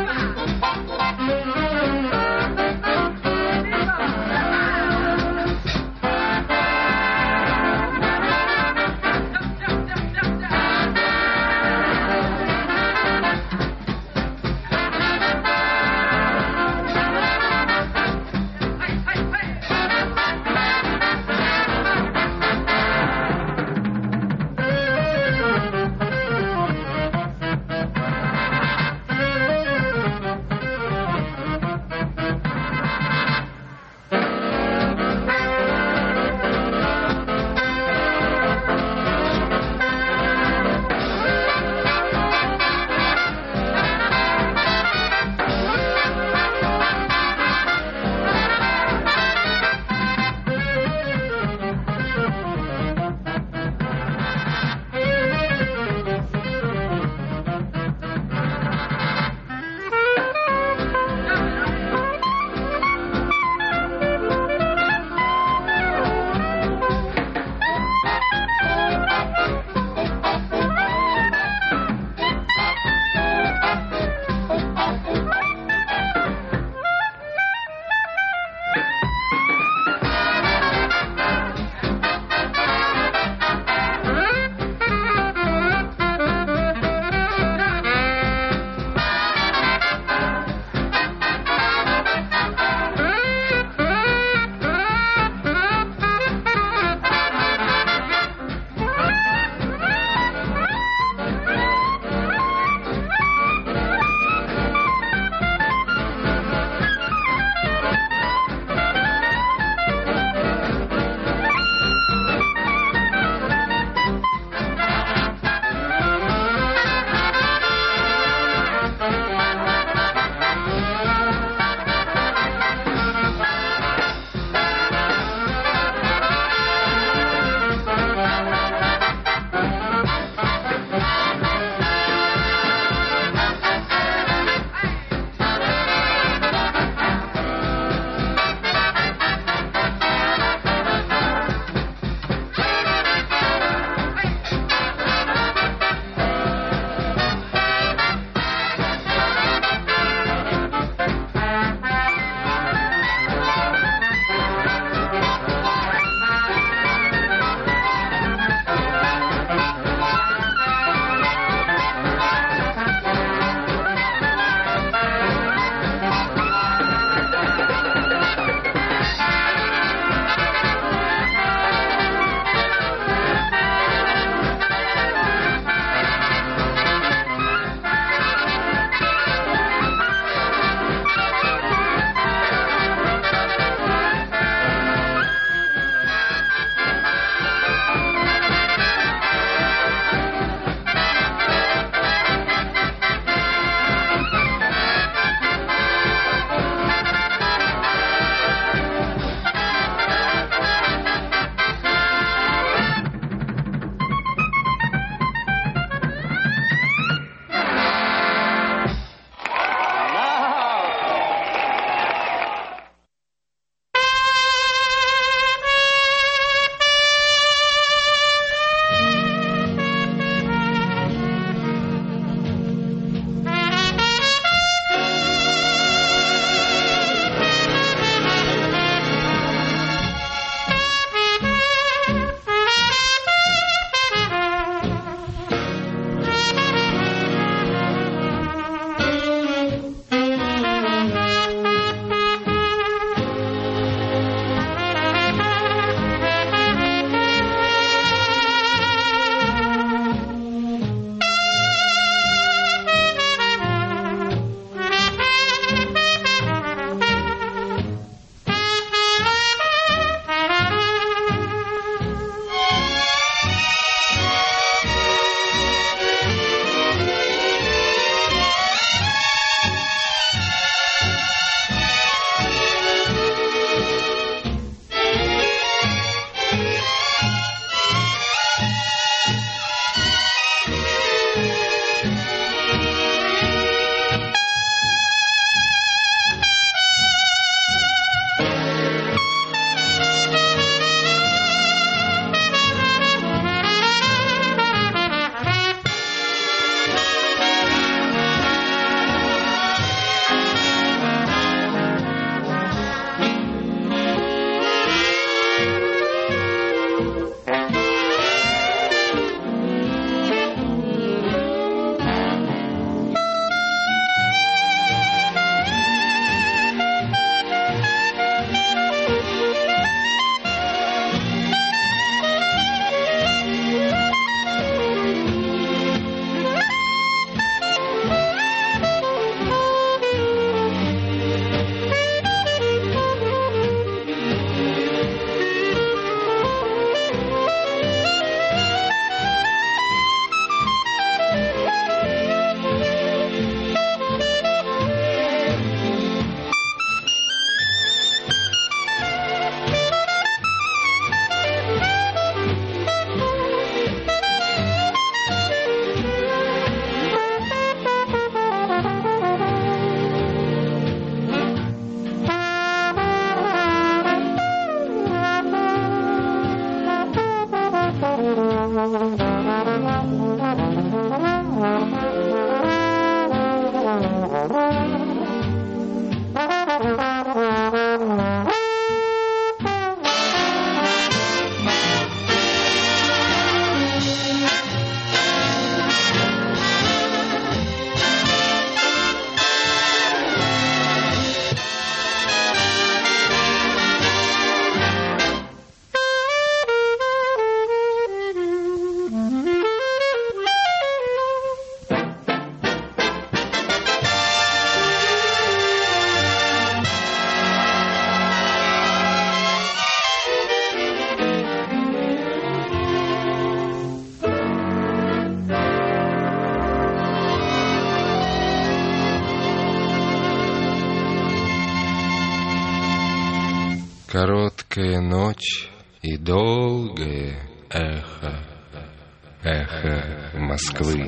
Короткая ночь и долгое эхо, эхо Москвы.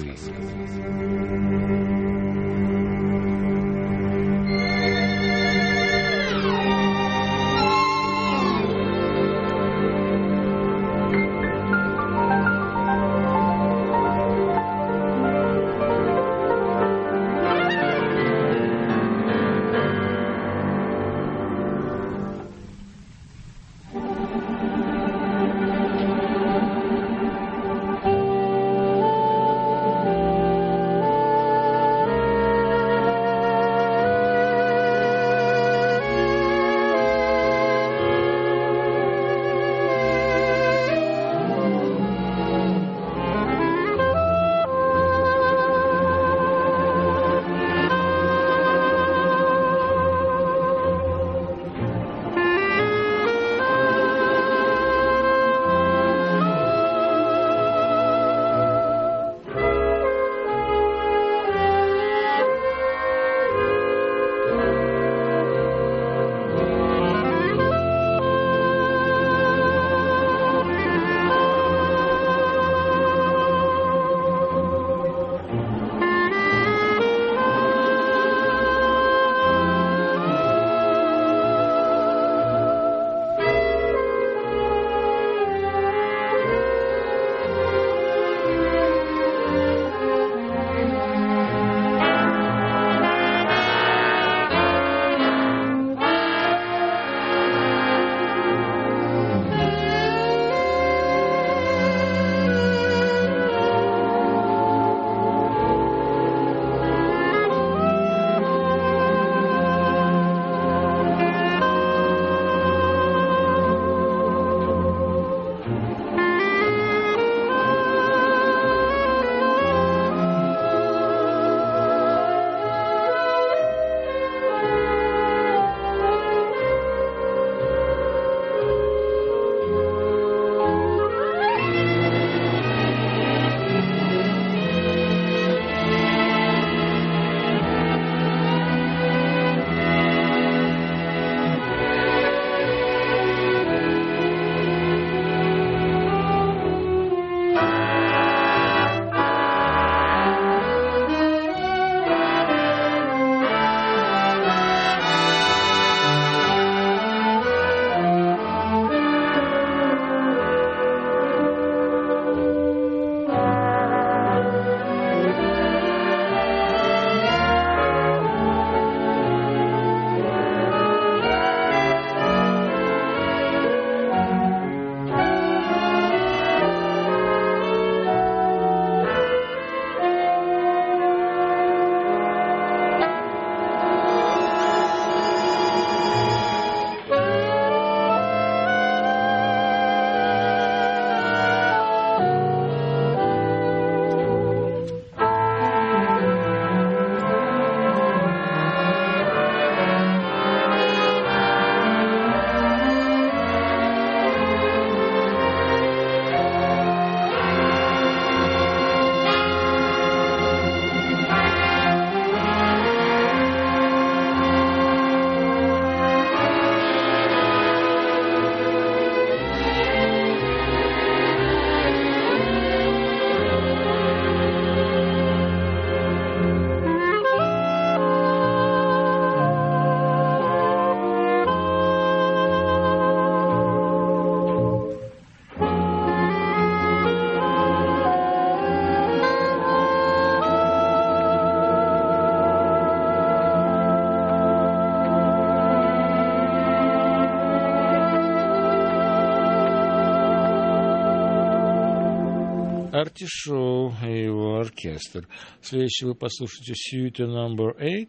Арти Шоу и его оркестр. Следующий вы послушаете сьюита номер восемь.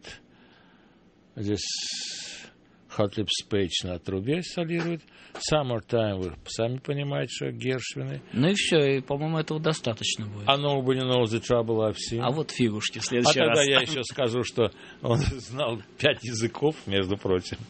Здесь Hot Lips Page на трубе солирует. Summertime, вы сами понимаете, что Гершвины. Ну и все, и, по-моему, этого достаточно будет. А Nobody Knows the Trouble I've Seen. А вот фигушки в следующий раз. А тогда я еще скажу, что он знал пять языков, между прочим.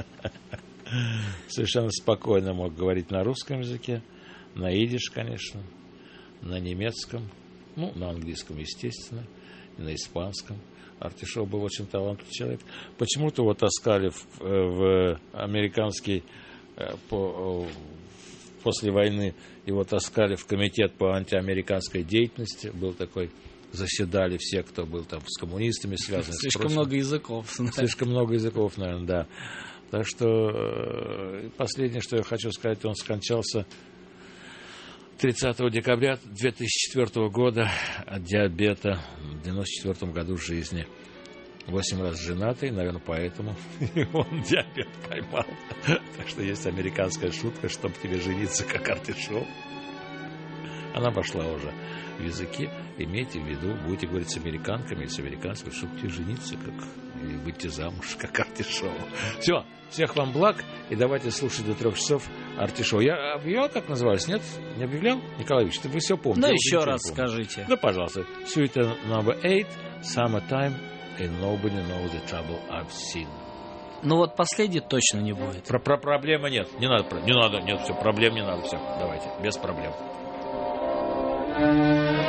Совершенно спокойно мог говорить на русском языке, на идиш, конечно, на немецком, Ну, на английском, естественно, и на испанском. Артишоу был очень талантливый человек. Почему-то его таскали в, в американский, по, после войны, его таскали в комитет по антиамериканской деятельности. Был такой, заседали все, кто был там с коммунистами связан. Слишком много языков. Слишком много языков, наверное, да. Так что последнее, что я хочу сказать, он скончался тридцатого декабря две тысячи четвёртого года от диабета в девяносто четвёртом году жизни. Восемь раз женатый, наверное, поэтому он диабет поймал. Так что есть американская шутка, чтобы тебе жениться как Артишоу. Она пошла уже в языке. Имейте в виду, будете говорить с американками или с американцами, чтобы тебе жениться как, или выйти замуж как Артишоу. Все, всех вам благ, и давайте слушать до трех часов Артишоу. Я объявлял, как называлось? Нет? Не объявлял? Николаевич, ты вы все помните. Ну, еще раз скажите. Да, пожалуйста. Suite number eight, Summertime, and nobody knows the trouble I've seen. Ну вот последний точно не будет. Про, про проблемы нет. Не надо, не надо, нет, все, проблем не надо, все. Давайте, без проблем.